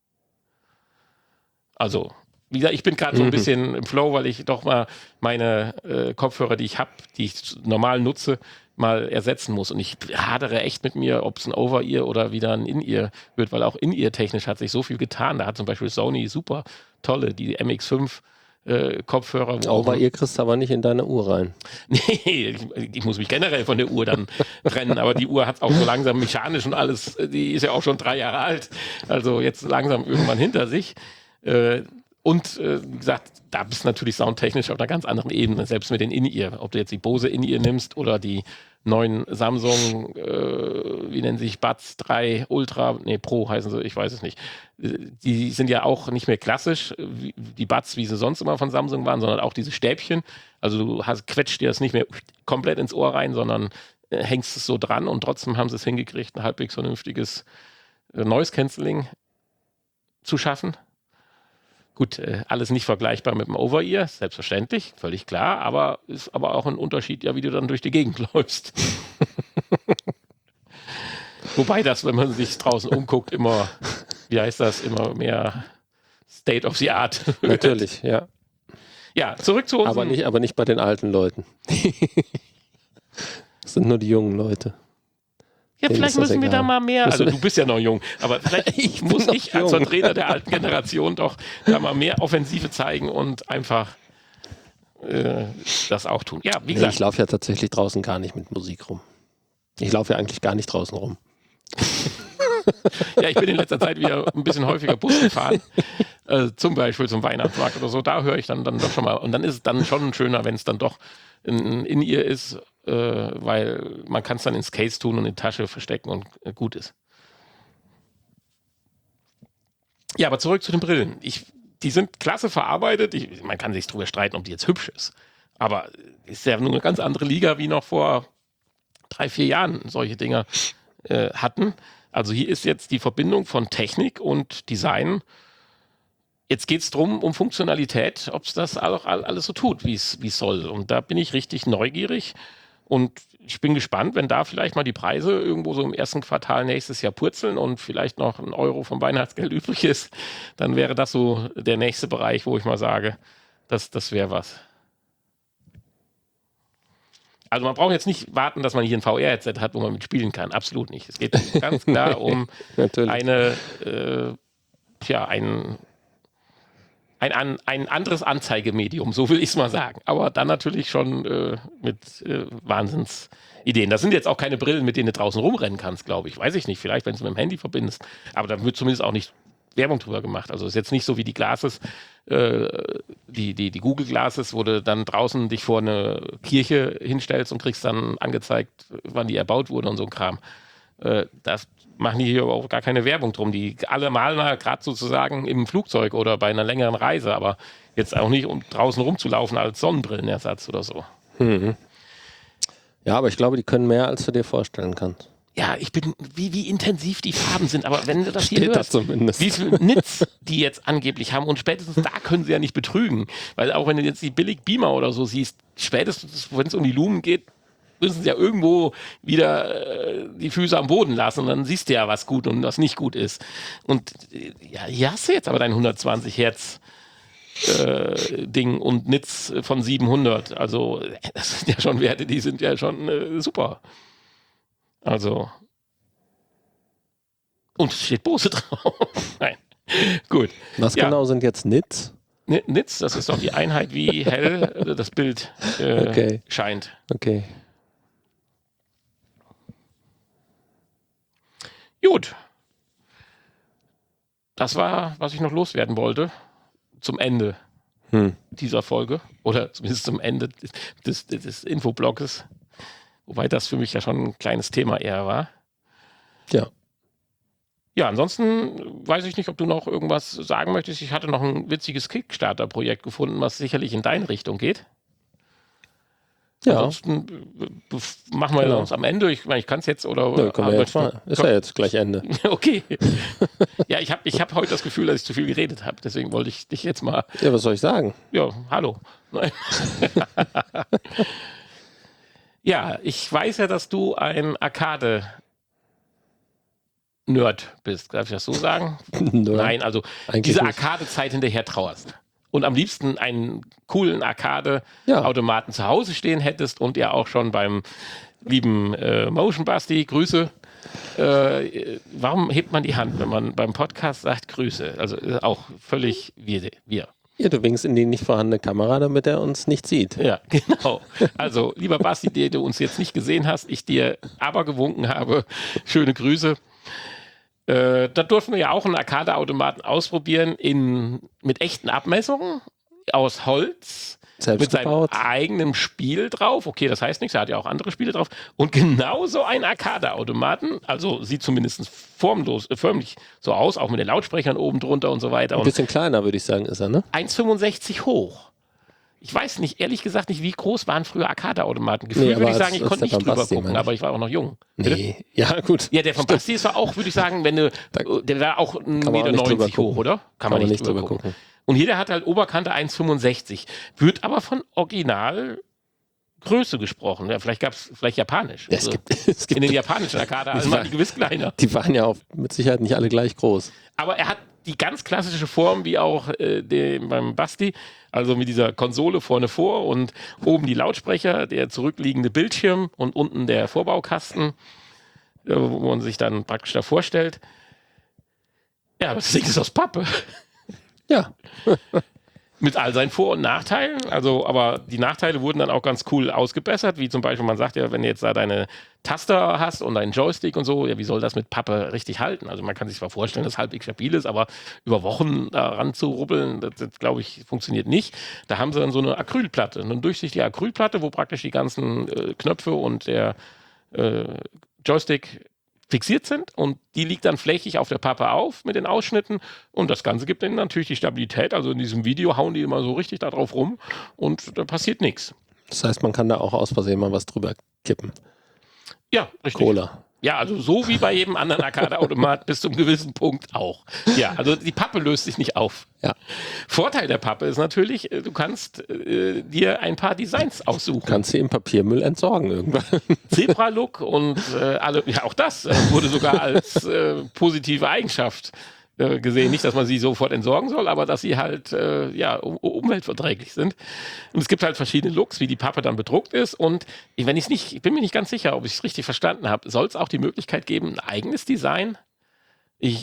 Speaker 2: Also, wie gesagt, ich bin gerade so ein bisschen im Flow, weil ich doch mal meine äh, Kopfhörer, die ich habe, die ich normal nutze, mal ersetzen muss. Und ich hadere echt mit mir, ob es ein Over-Ear oder wieder ein In-Ear wird, weil auch In-Ear-technisch hat sich so viel getan. Da hat zum Beispiel Sony super tolle, die M X fünf äh, Kopfhörer.
Speaker 3: Over-Ear kriegst du aber nicht in deine Uhr rein.
Speaker 2: Nee, ich, ich muss mich generell von der Uhr dann trennen, aber die Uhr hat auch so langsam mechanisch und alles, die ist ja auch schon drei Jahre alt, also jetzt langsam irgendwann hinter sich. Äh, Und äh, wie gesagt, da bist du natürlich soundtechnisch auf einer ganz anderen Ebene, selbst mit den In-Ear. Ob du jetzt die Bose In-Ear nimmst oder die neuen Samsung, äh, wie nennen sie sich, Buds drei Ultra, nee, Pro heißen sie, ich weiß es nicht. Die sind ja auch nicht mehr klassisch, wie, die Buds, wie sie sonst immer von Samsung waren, sondern auch diese Stäbchen. Also du hast, quetscht dir das nicht mehr komplett ins Ohr rein, sondern äh, hängst es so dran und trotzdem haben sie es hingekriegt, ein halbwegs vernünftiges äh, Noise-Canceling zu schaffen. Gut, äh, alles nicht vergleichbar mit dem Over-Ear, selbstverständlich, völlig klar, aber ist aber auch ein Unterschied, ja, wie du dann durch die Gegend läufst. Wobei das, wenn man sich draußen umguckt, immer, wie heißt das, immer mehr State of the Art wird.
Speaker 3: Natürlich, ja.
Speaker 2: Ja, zurück zu uns.
Speaker 3: Aber nicht, aber nicht bei den alten Leuten. Das sind nur die jungen Leute.
Speaker 2: Ja,
Speaker 3: Denen
Speaker 2: vielleicht
Speaker 3: ist das
Speaker 2: müssen wir
Speaker 3: egal.
Speaker 2: da mal mehr,
Speaker 3: Müssen
Speaker 2: also
Speaker 3: wir-
Speaker 2: du bist ja noch jung, aber vielleicht
Speaker 3: Ich bin
Speaker 2: muss
Speaker 3: noch
Speaker 2: ich als
Speaker 3: jung.
Speaker 2: Vertreter der alten Generation doch da mal mehr Offensive zeigen und einfach äh, das auch tun. Ja, wie
Speaker 3: Nee,
Speaker 2: gesagt,
Speaker 3: ich laufe ja tatsächlich draußen gar nicht mit Musik rum. Ich laufe ja eigentlich gar nicht draußen rum.
Speaker 2: ja, ich bin in letzter Zeit wieder ein bisschen häufiger Bus gefahren, äh, zum Beispiel zum Weihnachtsmarkt oder so, da höre ich dann, dann doch schon mal, und dann ist es dann schon schöner, wenn es dann doch in, in ihr ist, äh, weil man kann es dann ins Case tun und in die Tasche verstecken und äh, gut ist. Ja, aber zurück zu den Brillen. Ich, die sind klasse verarbeitet. Ich, man kann sich drüber streiten, ob die jetzt hübsch ist. Aber ist ja nur eine ganz andere Liga, wie noch vor drei, vier Jahren solche Dinger äh, hatten. Also hier ist jetzt die Verbindung von Technik und Design. Jetzt geht es darum, um Funktionalität, ob es das auch alles so tut, wie es soll. Und da bin ich richtig neugierig. Und ich bin gespannt, wenn da vielleicht mal die Preise irgendwo so im ersten Quartal nächstes Jahr purzeln und vielleicht noch ein Euro vom Weihnachtsgeld übrig ist, dann wäre das so der nächste Bereich, wo ich mal sage, das, das wäre was. Also man braucht jetzt nicht warten, dass man hier ein V R-Headset hat, wo man mitspielen kann. Absolut nicht. Es geht ganz klar um
Speaker 3: Natürlich.
Speaker 2: eine, äh, tja, ein Ein, an, ein anderes Anzeigemedium, so will ich es mal sagen. Aber dann natürlich schon äh, mit äh, Wahnsinnsideen. Das sind jetzt auch keine Brillen, mit denen du draußen rumrennen kannst, glaube ich. Weiß ich nicht. Vielleicht, wenn du es mit dem Handy verbindest. Aber dann wird zumindest auch nicht Werbung drüber gemacht. Also ist jetzt nicht so wie die Glasses, äh, die, die, die Google Glasses, wo du dann draußen dich vor eine Kirche hinstellst und kriegst dann angezeigt, wann die erbaut wurden und so ein Kram. Äh, das machen die hier aber auch gar keine Werbung drum. Die alle malen mal gerade sozusagen im Flugzeug oder bei einer längeren Reise, aber jetzt auch nicht, um draußen rumzulaufen als Sonnenbrillenersatz oder so.
Speaker 3: Mhm. Ja, aber ich glaube, die können mehr, als du dir vorstellen kannst.
Speaker 2: Ja, ich bin, wie, wie intensiv die Farben sind, aber wenn du das hier
Speaker 3: Steht
Speaker 2: hörst,
Speaker 3: das zumindest.
Speaker 2: wie viel Nits die jetzt angeblich haben und spätestens da können sie ja nicht betrügen, weil auch wenn du jetzt die Billig-Beamer oder so siehst, spätestens, wenn es um die Lumen geht, müssen sie ja irgendwo wieder äh, die Füße am Boden lassen und dann siehst du ja, was gut und was nicht gut ist. Und äh, ja, hier hast du jetzt aber dein hundertzwanzig Hertz äh, Ding und Nits von siebenhundert, also das sind ja schon Werte, die sind ja schon äh, super. Also. Und es steht Bose drauf. Nein. Gut.
Speaker 3: Was
Speaker 2: Ja.
Speaker 3: genau sind jetzt Nits?
Speaker 2: N- Nits, das ist doch die Einheit, wie hell das Bild äh,
Speaker 3: Okay.
Speaker 2: scheint.
Speaker 3: Okay.
Speaker 2: Gut. Das war, was ich noch loswerden wollte. Zum Ende
Speaker 3: Hm.
Speaker 2: dieser Folge. Oder zumindest zum Ende des, des, des Infoblogges. Wobei das für mich ja schon ein kleines Thema eher war.
Speaker 3: Ja.
Speaker 2: Ja, ansonsten weiß ich nicht, ob du noch irgendwas sagen möchtest. Ich hatte noch ein witziges Kickstarter-Projekt gefunden, was sicherlich in deine Richtung geht.
Speaker 3: Ja.
Speaker 2: Ansonsten äh, äh, machen wir
Speaker 3: Genau.
Speaker 2: uns am Ende. Ich meine, ich kann es jetzt oder.
Speaker 3: Ja, können wir
Speaker 2: aber-
Speaker 3: jetzt mal. Ist ja jetzt gleich Ende.
Speaker 2: Okay. Ja, ich habe ich hab heute das Gefühl, dass ich zu viel geredet habe. Deswegen wollte ich dich jetzt mal.
Speaker 3: Ja, was soll ich sagen?
Speaker 2: Ja, hallo. Nein. Ja, ich weiß ja, dass du ein Arcade-Nerd bist. Darf ich das so sagen?
Speaker 3: Nö,
Speaker 2: Nein, also
Speaker 3: eigentlich
Speaker 2: diese
Speaker 3: nicht.
Speaker 2: Arcade-Zeit hinterher trauerst. Und am liebsten einen coolen
Speaker 3: Ja.
Speaker 2: Arcade-Automaten zu Hause stehen hättest und ja auch schon beim lieben äh, Motion Basti, Grüße. Äh, warum hebt man die Hand, wenn man beim Podcast sagt Grüße? Also äh, auch völlig wir. wir.
Speaker 3: Ja, du winkst in die nicht vorhandene Kamera, damit er uns nicht sieht.
Speaker 2: Ja, genau. Also, lieber Basti, der du uns jetzt nicht gesehen hast, ich dir aber gewunken habe, schöne Grüße. Äh, da durften wir ja auch einen Arcade-Automaten ausprobieren in, mit echten Abmessungen aus Holz.
Speaker 3: Selbst
Speaker 2: Mit seinem
Speaker 3: gebaut.
Speaker 2: eigenen Spiel drauf. Okay, das heißt nichts, er hat ja auch andere Spiele drauf. Und genauso ein Arcade-Automaten, also sieht zumindest formlos, äh, förmlich so aus, auch mit den Lautsprechern oben drunter und so weiter.
Speaker 3: Ein
Speaker 2: Und
Speaker 3: bisschen kleiner, würde ich sagen, ist er, ne?
Speaker 2: eins Komma fünfundsechzig hoch. Ich weiß nicht, ehrlich gesagt nicht, wie groß waren früher Arcade-Automaten. Gefühlt
Speaker 3: Nee,
Speaker 2: würde
Speaker 3: aber
Speaker 2: ich sagen,
Speaker 3: als-
Speaker 2: ich konnte
Speaker 3: als
Speaker 2: nicht
Speaker 3: der
Speaker 2: drüber
Speaker 3: Basti,
Speaker 2: gucken,
Speaker 3: meine ich.
Speaker 2: aber ich war auch noch jung. Bitte?
Speaker 3: Nee. Ja, gut.
Speaker 2: Ja, der von Basti ist war auch, würde ich sagen, wenn du, der war auch ein
Speaker 3: Kann man auch
Speaker 2: Meter
Speaker 3: nicht drüber
Speaker 2: neunzig hoch,
Speaker 3: gucken.
Speaker 2: oder? Kann, man nicht drüber gucken. Und hier, der hat halt Oberkante eins Komma fünfundsechzig. Wird aber von Originalgröße gesprochen. Ja, vielleicht gab es vielleicht Japanisch.
Speaker 3: Ja, es
Speaker 2: Also
Speaker 3: gibt, es
Speaker 2: in
Speaker 3: gibt,
Speaker 2: den japanischen Arcade
Speaker 3: Es
Speaker 2: also
Speaker 3: war-
Speaker 2: waren die gewiss kleiner.
Speaker 3: die waren ja auch mit Sicherheit nicht alle gleich groß.
Speaker 2: Aber er hat die ganz klassische Form wie auch äh, dem, beim Basti, also mit dieser Konsole vorne vor und oben die Lautsprecher, der zurückliegende Bildschirm und unten der Vorbaukasten, äh, wo man sich dann praktisch da vorstellt. Ja, aber das Ding ist aus Pappe.
Speaker 3: Ja.
Speaker 2: Mit all seinen Vor- und Nachteilen. Also, aber die Nachteile wurden dann auch ganz cool ausgebessert, wie zum Beispiel, man sagt ja, wenn du jetzt da deine Taster hast und deinen Joystick und so, ja, wie soll das mit Pappe richtig halten? Also man kann sich zwar vorstellen, dass es halbwegs stabil ist, aber über Wochen daran zu rubbeln, das, das glaube ich, funktioniert nicht. Da haben sie dann so eine Acrylplatte, eine durchsichtige Acrylplatte, wo praktisch die ganzen äh, Knöpfe und der äh, Joystick fixiert sind und die liegt dann flächig auf der Pappe auf mit den Ausschnitten und das Ganze gibt ihnen natürlich die Stabilität. Also in diesem Video hauen die immer so richtig da drauf rum und da passiert nichts.
Speaker 3: Das heißt, man kann da auch aus Versehen mal was drüber kippen.
Speaker 2: Ja, richtig.
Speaker 3: Cola.
Speaker 2: Ja, also so wie bei jedem anderen Arcade-Automat bis zum gewissen Punkt auch. Ja, also die Pappe löst sich nicht auf.
Speaker 3: Ja.
Speaker 2: Vorteil der Pappe ist natürlich, äh, du kannst äh, dir ein paar Designs aussuchen.
Speaker 3: Kannst sie im Papiermüll entsorgen irgendwann.
Speaker 2: Zebra-Look und äh, alle, ja auch das äh, wurde sogar als äh, positive Eigenschaft äh, gesehen. Nicht, dass man sie sofort entsorgen soll, aber dass sie halt äh, ja, um, umweltverträglich sind. Und es gibt halt verschiedene Looks, wie die Pappe dann bedruckt ist. Und ich, wenn ich's nicht, ich bin mir nicht ganz sicher, ob ich es richtig verstanden habe, soll es auch die Möglichkeit geben, ein eigenes Design. Ich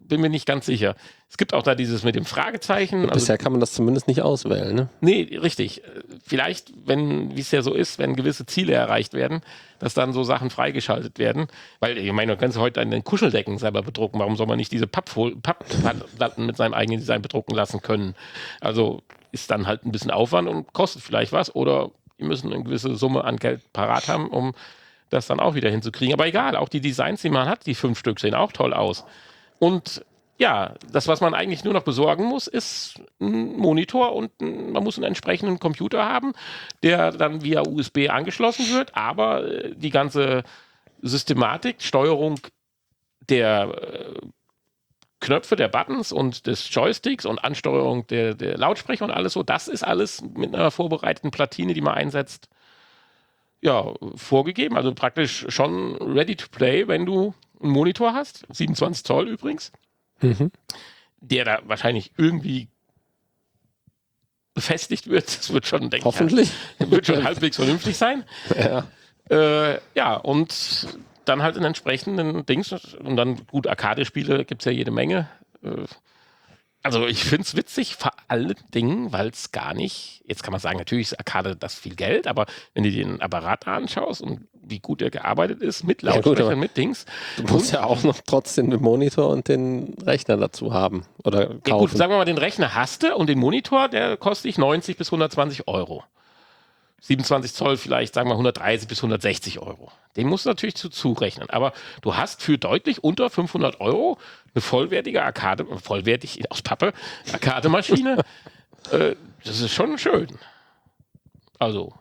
Speaker 2: bin mir nicht ganz sicher. Es gibt auch da dieses mit dem Fragezeichen.
Speaker 3: Also, bisher kann man das zumindest nicht auswählen, ne?
Speaker 2: Nee, richtig. Vielleicht, wenn, wie es ja so ist, wenn gewisse Ziele erreicht werden, dass dann so Sachen freigeschaltet werden. Weil, ich meine, du kannst heute an den Kuscheldecken selber bedrucken. Warum soll man nicht diese Pappfol- Pappplatten mit seinem eigenen Design bedrucken lassen können? Also ist dann halt ein bisschen Aufwand und kostet vielleicht was. Oder die müssen eine gewisse Summe an Geld parat haben, um das dann auch wieder hinzukriegen. Aber egal, auch die Designs, die man hat, die fünf Stück, sehen auch toll aus. Und ja, das, was man eigentlich nur noch besorgen muss, ist ein Monitor und ein, man muss einen entsprechenden Computer haben, der dann via U S B angeschlossen wird, aber die ganze Systematik, Steuerung der äh, Knöpfe, der Buttons und des Joysticks und Ansteuerung der, der Lautsprecher und alles so, das ist alles mit einer vorbereiteten Platine, die man einsetzt, ja, vorgegeben. Also praktisch schon ready to play, wenn du einen Monitor hast, siebenundzwanzig Zoll übrigens, mhm. der da wahrscheinlich irgendwie befestigt wird. Das wird schon, denke ich,
Speaker 3: hoffentlich.
Speaker 2: Wird schon halbwegs vernünftig sein.
Speaker 3: Ja.
Speaker 2: Äh, ja, und dann halt in entsprechenden Dings und dann gut, Arcade-Spiele gibt es ja jede Menge. Äh, Also ich finde es witzig, vor allen Dingen, weil es gar nicht, jetzt kann man sagen, natürlich ist Arcade das viel Geld, aber wenn du dir den Apparat anschaust und wie gut er gearbeitet ist, mit Lautsprechern, ja, mit Dings.
Speaker 3: Du musst ja auch noch trotzdem den Monitor und den Rechner dazu haben oder kaufen.
Speaker 2: Ja gut, sagen wir mal, den Rechner hast du und den Monitor, der kostet dich neunzig bis hundertzwanzig Euro. siebenundzwanzig Zoll vielleicht, sagen wir hundertdreißig bis hundertsechzig Euro. Den musst du natürlich zu zurechnen. Aber du hast für deutlich unter fünfhundert Euro eine vollwertige Arcade, vollwertig aus Pappe, Arcade-Maschine. äh, das ist schon schön. Also.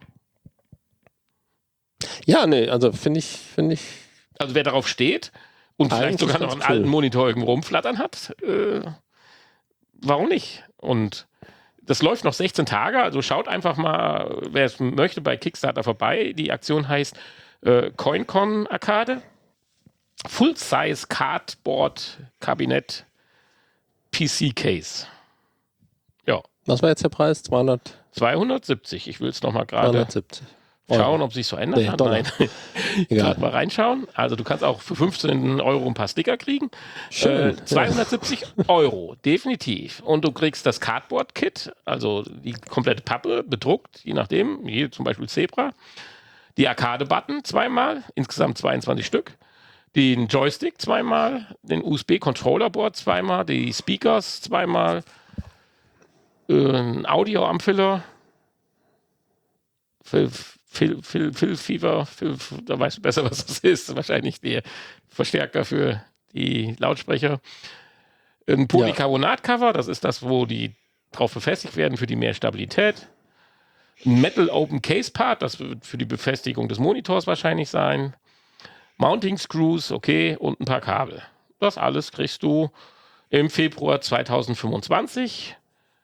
Speaker 3: Ja, nee, also finde ich, finde ich.
Speaker 2: Also wer darauf steht und vielleicht sogar noch einen cool. alten Monitor irgendwo rumflattern hat, äh, warum nicht? Und das läuft noch sechzehn Tage, also schaut einfach mal, wer es möchte, bei Kickstarter vorbei. Die Aktion heißt äh, CoinCon Arcade. Full-Size Cardboard Kabinett P C Case. Ja.
Speaker 3: Was war jetzt der Preis? zweihundert?
Speaker 2: zweihundertsiebzig. Ich will es nochmal gerade
Speaker 3: zweihundertsiebzig.
Speaker 2: schauen, ob sich so ändert.
Speaker 3: Nee,
Speaker 2: hat.
Speaker 3: Dollar.
Speaker 2: Nein. Gerade mal reinschauen. Also du kannst auch für fünfzehn Euro ein paar Sticker kriegen.
Speaker 3: Schön.
Speaker 2: Äh, zweihundertsiebzig Euro, definitiv. Und du kriegst das Cardboard-Kit, also die komplette Pappe, bedruckt, je nachdem, hier zum Beispiel Zebra. Die Arcade-Button zweimal, insgesamt zweiundzwanzig Stück. Den Joystick zweimal, den U S B-Controller-Board zweimal, die Speakers zweimal, äh, ein Audio-Amp-Filler, Phil, Phil, Phil, Phil Fever, Phil, da weißt du besser, was das ist. Wahrscheinlich der Verstärker für die Lautsprecher. Ein Polycarbonat-Cover, das ist das, wo die drauf befestigt werden für die mehr Stabilität. Ein Metal Open Case Part, das wird für die Befestigung des Monitors wahrscheinlich sein. Mounting Screws, okay, und ein paar Kabel. Das alles kriegst du im Februar zweitausendfünfundzwanzig.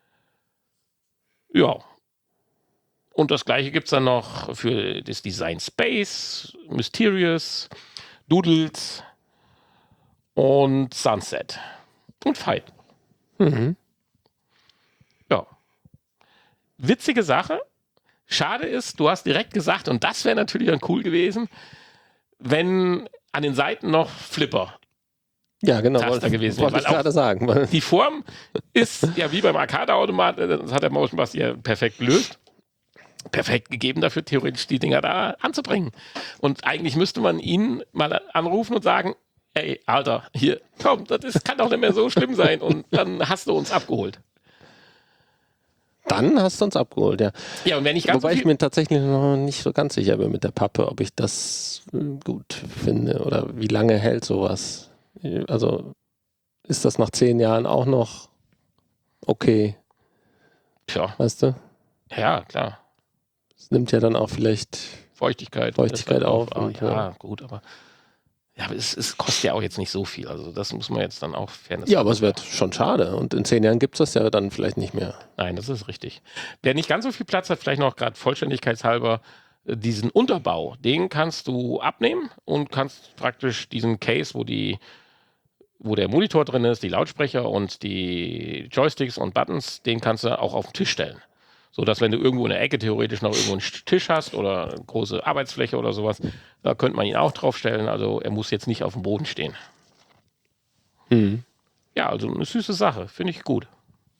Speaker 2: Ja. Und das gleiche gibt es dann noch für das Design Space, Mysterious, Doodles und Sunset. Und Fight.
Speaker 3: Mhm.
Speaker 2: Ja. Witzige Sache. Schade ist, du hast direkt gesagt, und das wäre natürlich dann cool gewesen, wenn an den Seiten noch Flipper
Speaker 3: ja, genau,
Speaker 2: Taster
Speaker 3: wollte,
Speaker 2: gewesen
Speaker 3: wollte
Speaker 2: wären.
Speaker 3: ich gerade sagen. Weil
Speaker 2: die Form ist ja wie beim Arcade-Automat, das hat der Motion Basti ja perfekt gelöst. Perfekt gegeben dafür, theoretisch die Dinger da anzubringen. Und eigentlich müsste man ihn mal anrufen und sagen, ey, Alter, hier, komm, das ist, kann doch nicht mehr so schlimm sein. Und dann hast du uns abgeholt.
Speaker 3: Dann hast du uns abgeholt, ja.
Speaker 2: Ja, und wenn ich ganz
Speaker 3: Wobei
Speaker 2: so
Speaker 3: ich mir tatsächlich noch nicht so ganz sicher bin mit der Pappe, ob ich das gut finde oder wie lange hält sowas. Also ist das nach zehn Jahren auch noch okay?
Speaker 2: Tja.
Speaker 3: Weißt du?
Speaker 2: Ja, klar.
Speaker 3: Es nimmt ja dann auch vielleicht
Speaker 2: Feuchtigkeit,
Speaker 3: Feuchtigkeit auf.
Speaker 2: auf.
Speaker 3: Und,
Speaker 2: ja,
Speaker 3: ja,
Speaker 2: gut, aber ja, aber es, es kostet ja auch jetzt nicht so viel. Also das muss man jetzt dann auch fairness
Speaker 3: Ja, aber es wird schon schade. Und in zehn Jahren gibt es das ja dann vielleicht nicht mehr.
Speaker 2: Nein, das ist richtig. Wer nicht ganz so viel Platz hat, vielleicht noch gerade vollständigkeitshalber, diesen Unterbau, den kannst du abnehmen und kannst praktisch diesen Case, wo die wo der Monitor drin ist, die Lautsprecher und die Joysticks und Buttons, den kannst du auch auf den Tisch stellen. So dass, wenn du irgendwo in der Ecke theoretisch noch irgendwo einen Tisch hast oder eine große Arbeitsfläche oder sowas, da könnte man ihn auch draufstellen. Also er muss jetzt nicht auf dem Boden stehen.
Speaker 3: Mhm.
Speaker 2: Ja, also eine süße Sache, finde ich gut.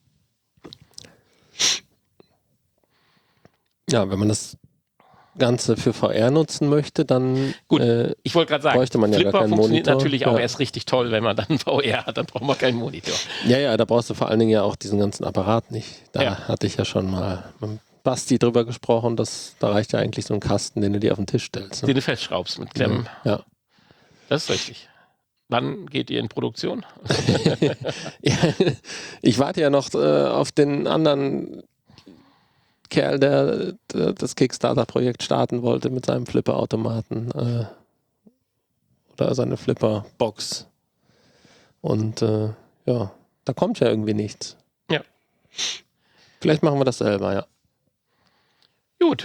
Speaker 3: Ja, wenn man das Ganze für V R nutzen möchte, dann
Speaker 2: Gut,
Speaker 3: äh,
Speaker 2: ich wollte gerade sagen,
Speaker 3: bräuchte man ja
Speaker 2: Flipper
Speaker 3: gar keinen
Speaker 2: funktioniert
Speaker 3: Monitor.
Speaker 2: natürlich auch
Speaker 3: Ja.
Speaker 2: erst richtig toll, wenn man dann V R hat, dann braucht man keinen Monitor.
Speaker 3: Ja, ja, da brauchst du vor allen Dingen ja auch diesen ganzen Apparat nicht. Da
Speaker 2: Ja.
Speaker 3: hatte ich ja schon mal mit Basti drüber gesprochen, dass da reicht ja eigentlich so ein Kasten, den du dir auf den Tisch stellst.
Speaker 2: Den
Speaker 3: Ne?
Speaker 2: du festschraubst mit Klemmen.
Speaker 3: Ja.
Speaker 2: Das ist richtig. Wann geht ihr in Produktion?
Speaker 3: Ja, ich warte ja noch äh, auf den anderen Kerl, der, der das Kickstarter-Projekt starten wollte mit seinem Flipper-Automaten äh, oder seine Flipper-Box. Und äh, ja, da kommt ja irgendwie nichts.
Speaker 2: Ja.
Speaker 3: Vielleicht machen wir das selber, ja.
Speaker 2: Gut.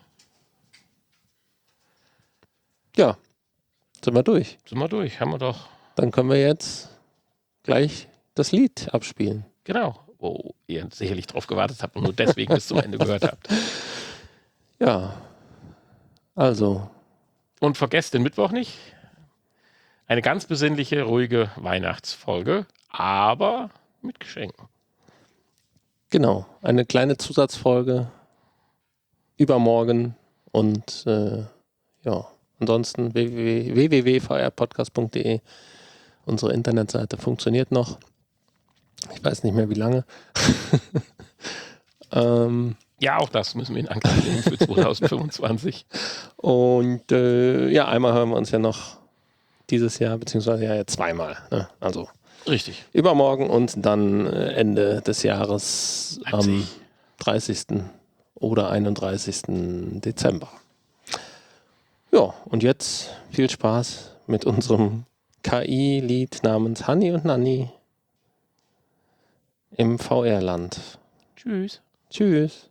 Speaker 3: Ja, sind wir durch.
Speaker 2: Sind wir durch. Haben wir doch.
Speaker 3: Dann können wir jetzt gleich das Lied abspielen.
Speaker 2: Genau. Wo ihr sicherlich drauf gewartet habt und nur deswegen bis zum Ende gehört habt.
Speaker 3: Ja, also,
Speaker 2: Und vergesst den Mittwoch nicht. Eine ganz besinnliche, ruhige Weihnachtsfolge, aber mit Geschenken.
Speaker 3: genau, eine kleine Zusatzfolge übermorgen und äh, ja, ansonsten w w w punkt v r podcast punkt d e. Unsere Internetseite funktioniert noch. Ich weiß nicht mehr, wie lange. ähm,
Speaker 2: Ja, auch das müssen wir in Angriff nehmen für zwanzig fünfundzwanzig.
Speaker 3: und äh, ja, einmal hören wir uns ja noch dieses Jahr, beziehungsweise ja jetzt zweimal. Ne? Also
Speaker 2: Richtig.
Speaker 3: übermorgen und dann äh, Ende des Jahres am
Speaker 2: Leipzig.
Speaker 3: dreißigsten oder einunddreißigsten Dezember. Ja, und jetzt viel Spaß mit unserem K I-Lied namens Hanni und Nanni im V R-Land.
Speaker 2: Tschüss.
Speaker 3: Tschüss.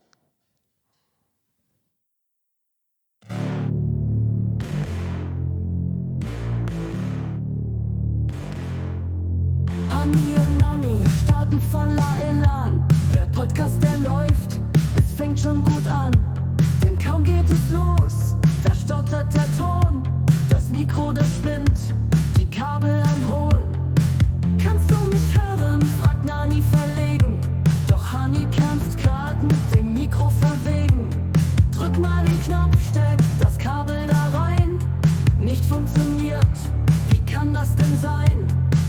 Speaker 1: Hanni und Nanni starten voller Elan. Der Podcast, der läuft, es fängt schon gut an. Denn kaum geht es los, da stottert der Ton. Das Mikro, das spinnt, die Kabel am Holen. Kannst du mich hören? Fragt Nanni verlegen. Doch Hanni kämpft grad mit dem Mikro verwegen. Drück mal den Knopf, steck das Kabel da rein. Nicht funktioniert, wie kann das denn sein?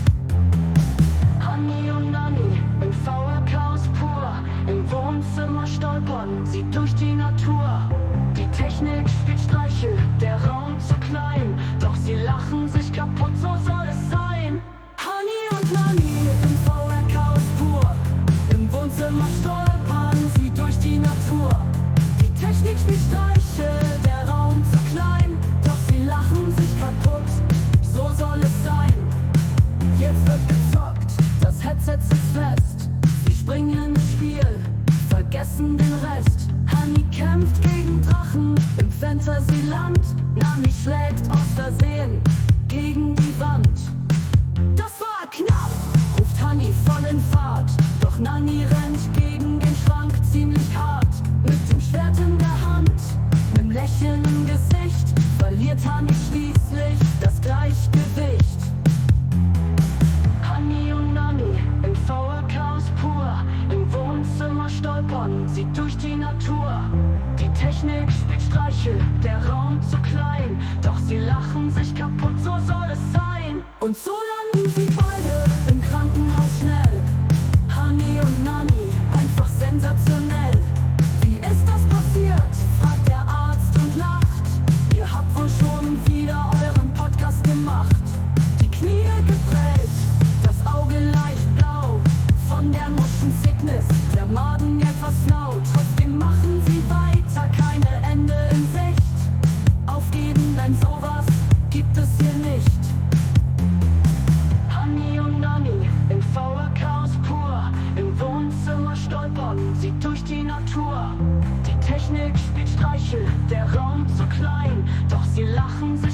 Speaker 1: Hanni und Nanni im V R-Chaos pur. Im Wohnzimmer stolpern sie durch die Natur. Die Technik spielt Streiche, der Raum zu klein. Doch sie lachen sich kaputt, so soll es sein. Hanni und Nanni im V R-Chaos pur. Im Wohnzimmer stolpern sie durch die Natur. Die Technik spielt Streiche, der Raum zu klein. Doch sie lachen sich kaputt, so soll es sein. Jetzt wird gezockt, das Headset sitzt fest. Sie springen ins Spiel, vergessen den Rest. Hanni kämpft gegen Drachen im Fantasyland. Nanni schlägt aus Versehen gegen die Wand. Das war knapp, ruft Hanni voll in Fahrt. Doch Nanni rennt gegen den Schrank ziemlich hart. Mit dem Schwert in der Hand, mit Lächeln im Gesicht, verliert Hanni schließlich das Gleichgewicht. Hanni und Nanni im V R-Chaos pur. Im Wohnzimmer stolpern sie durch die Natur. Die Technik spielt Streiche, der Raum zu klein. Doch sie lachen sich kaputt, so soll es sein. Und so landen sie beide im Krankenhaus schnell. Hanni und Nanni, einfach sensationell. Wie ist das passiert? Fragt der Arzt und lacht. Ihr habt wohl schon wieder euren Podcast gemacht. Die Knie geprellt, das Auge leicht blau. Von der Motion Sickness, der Magen etwas flau. Trotzdem machen sie weiter, keine Ende in Sicht. Aufgeben, nein, sowas gibt es hier nicht. Hanni und Nanni im V R-Chaos pur. Im Wohnzimmer stolpern sie durch die Natur. Die Technik spielt Streiche, der Raum zu klein. Doch sie lachen sich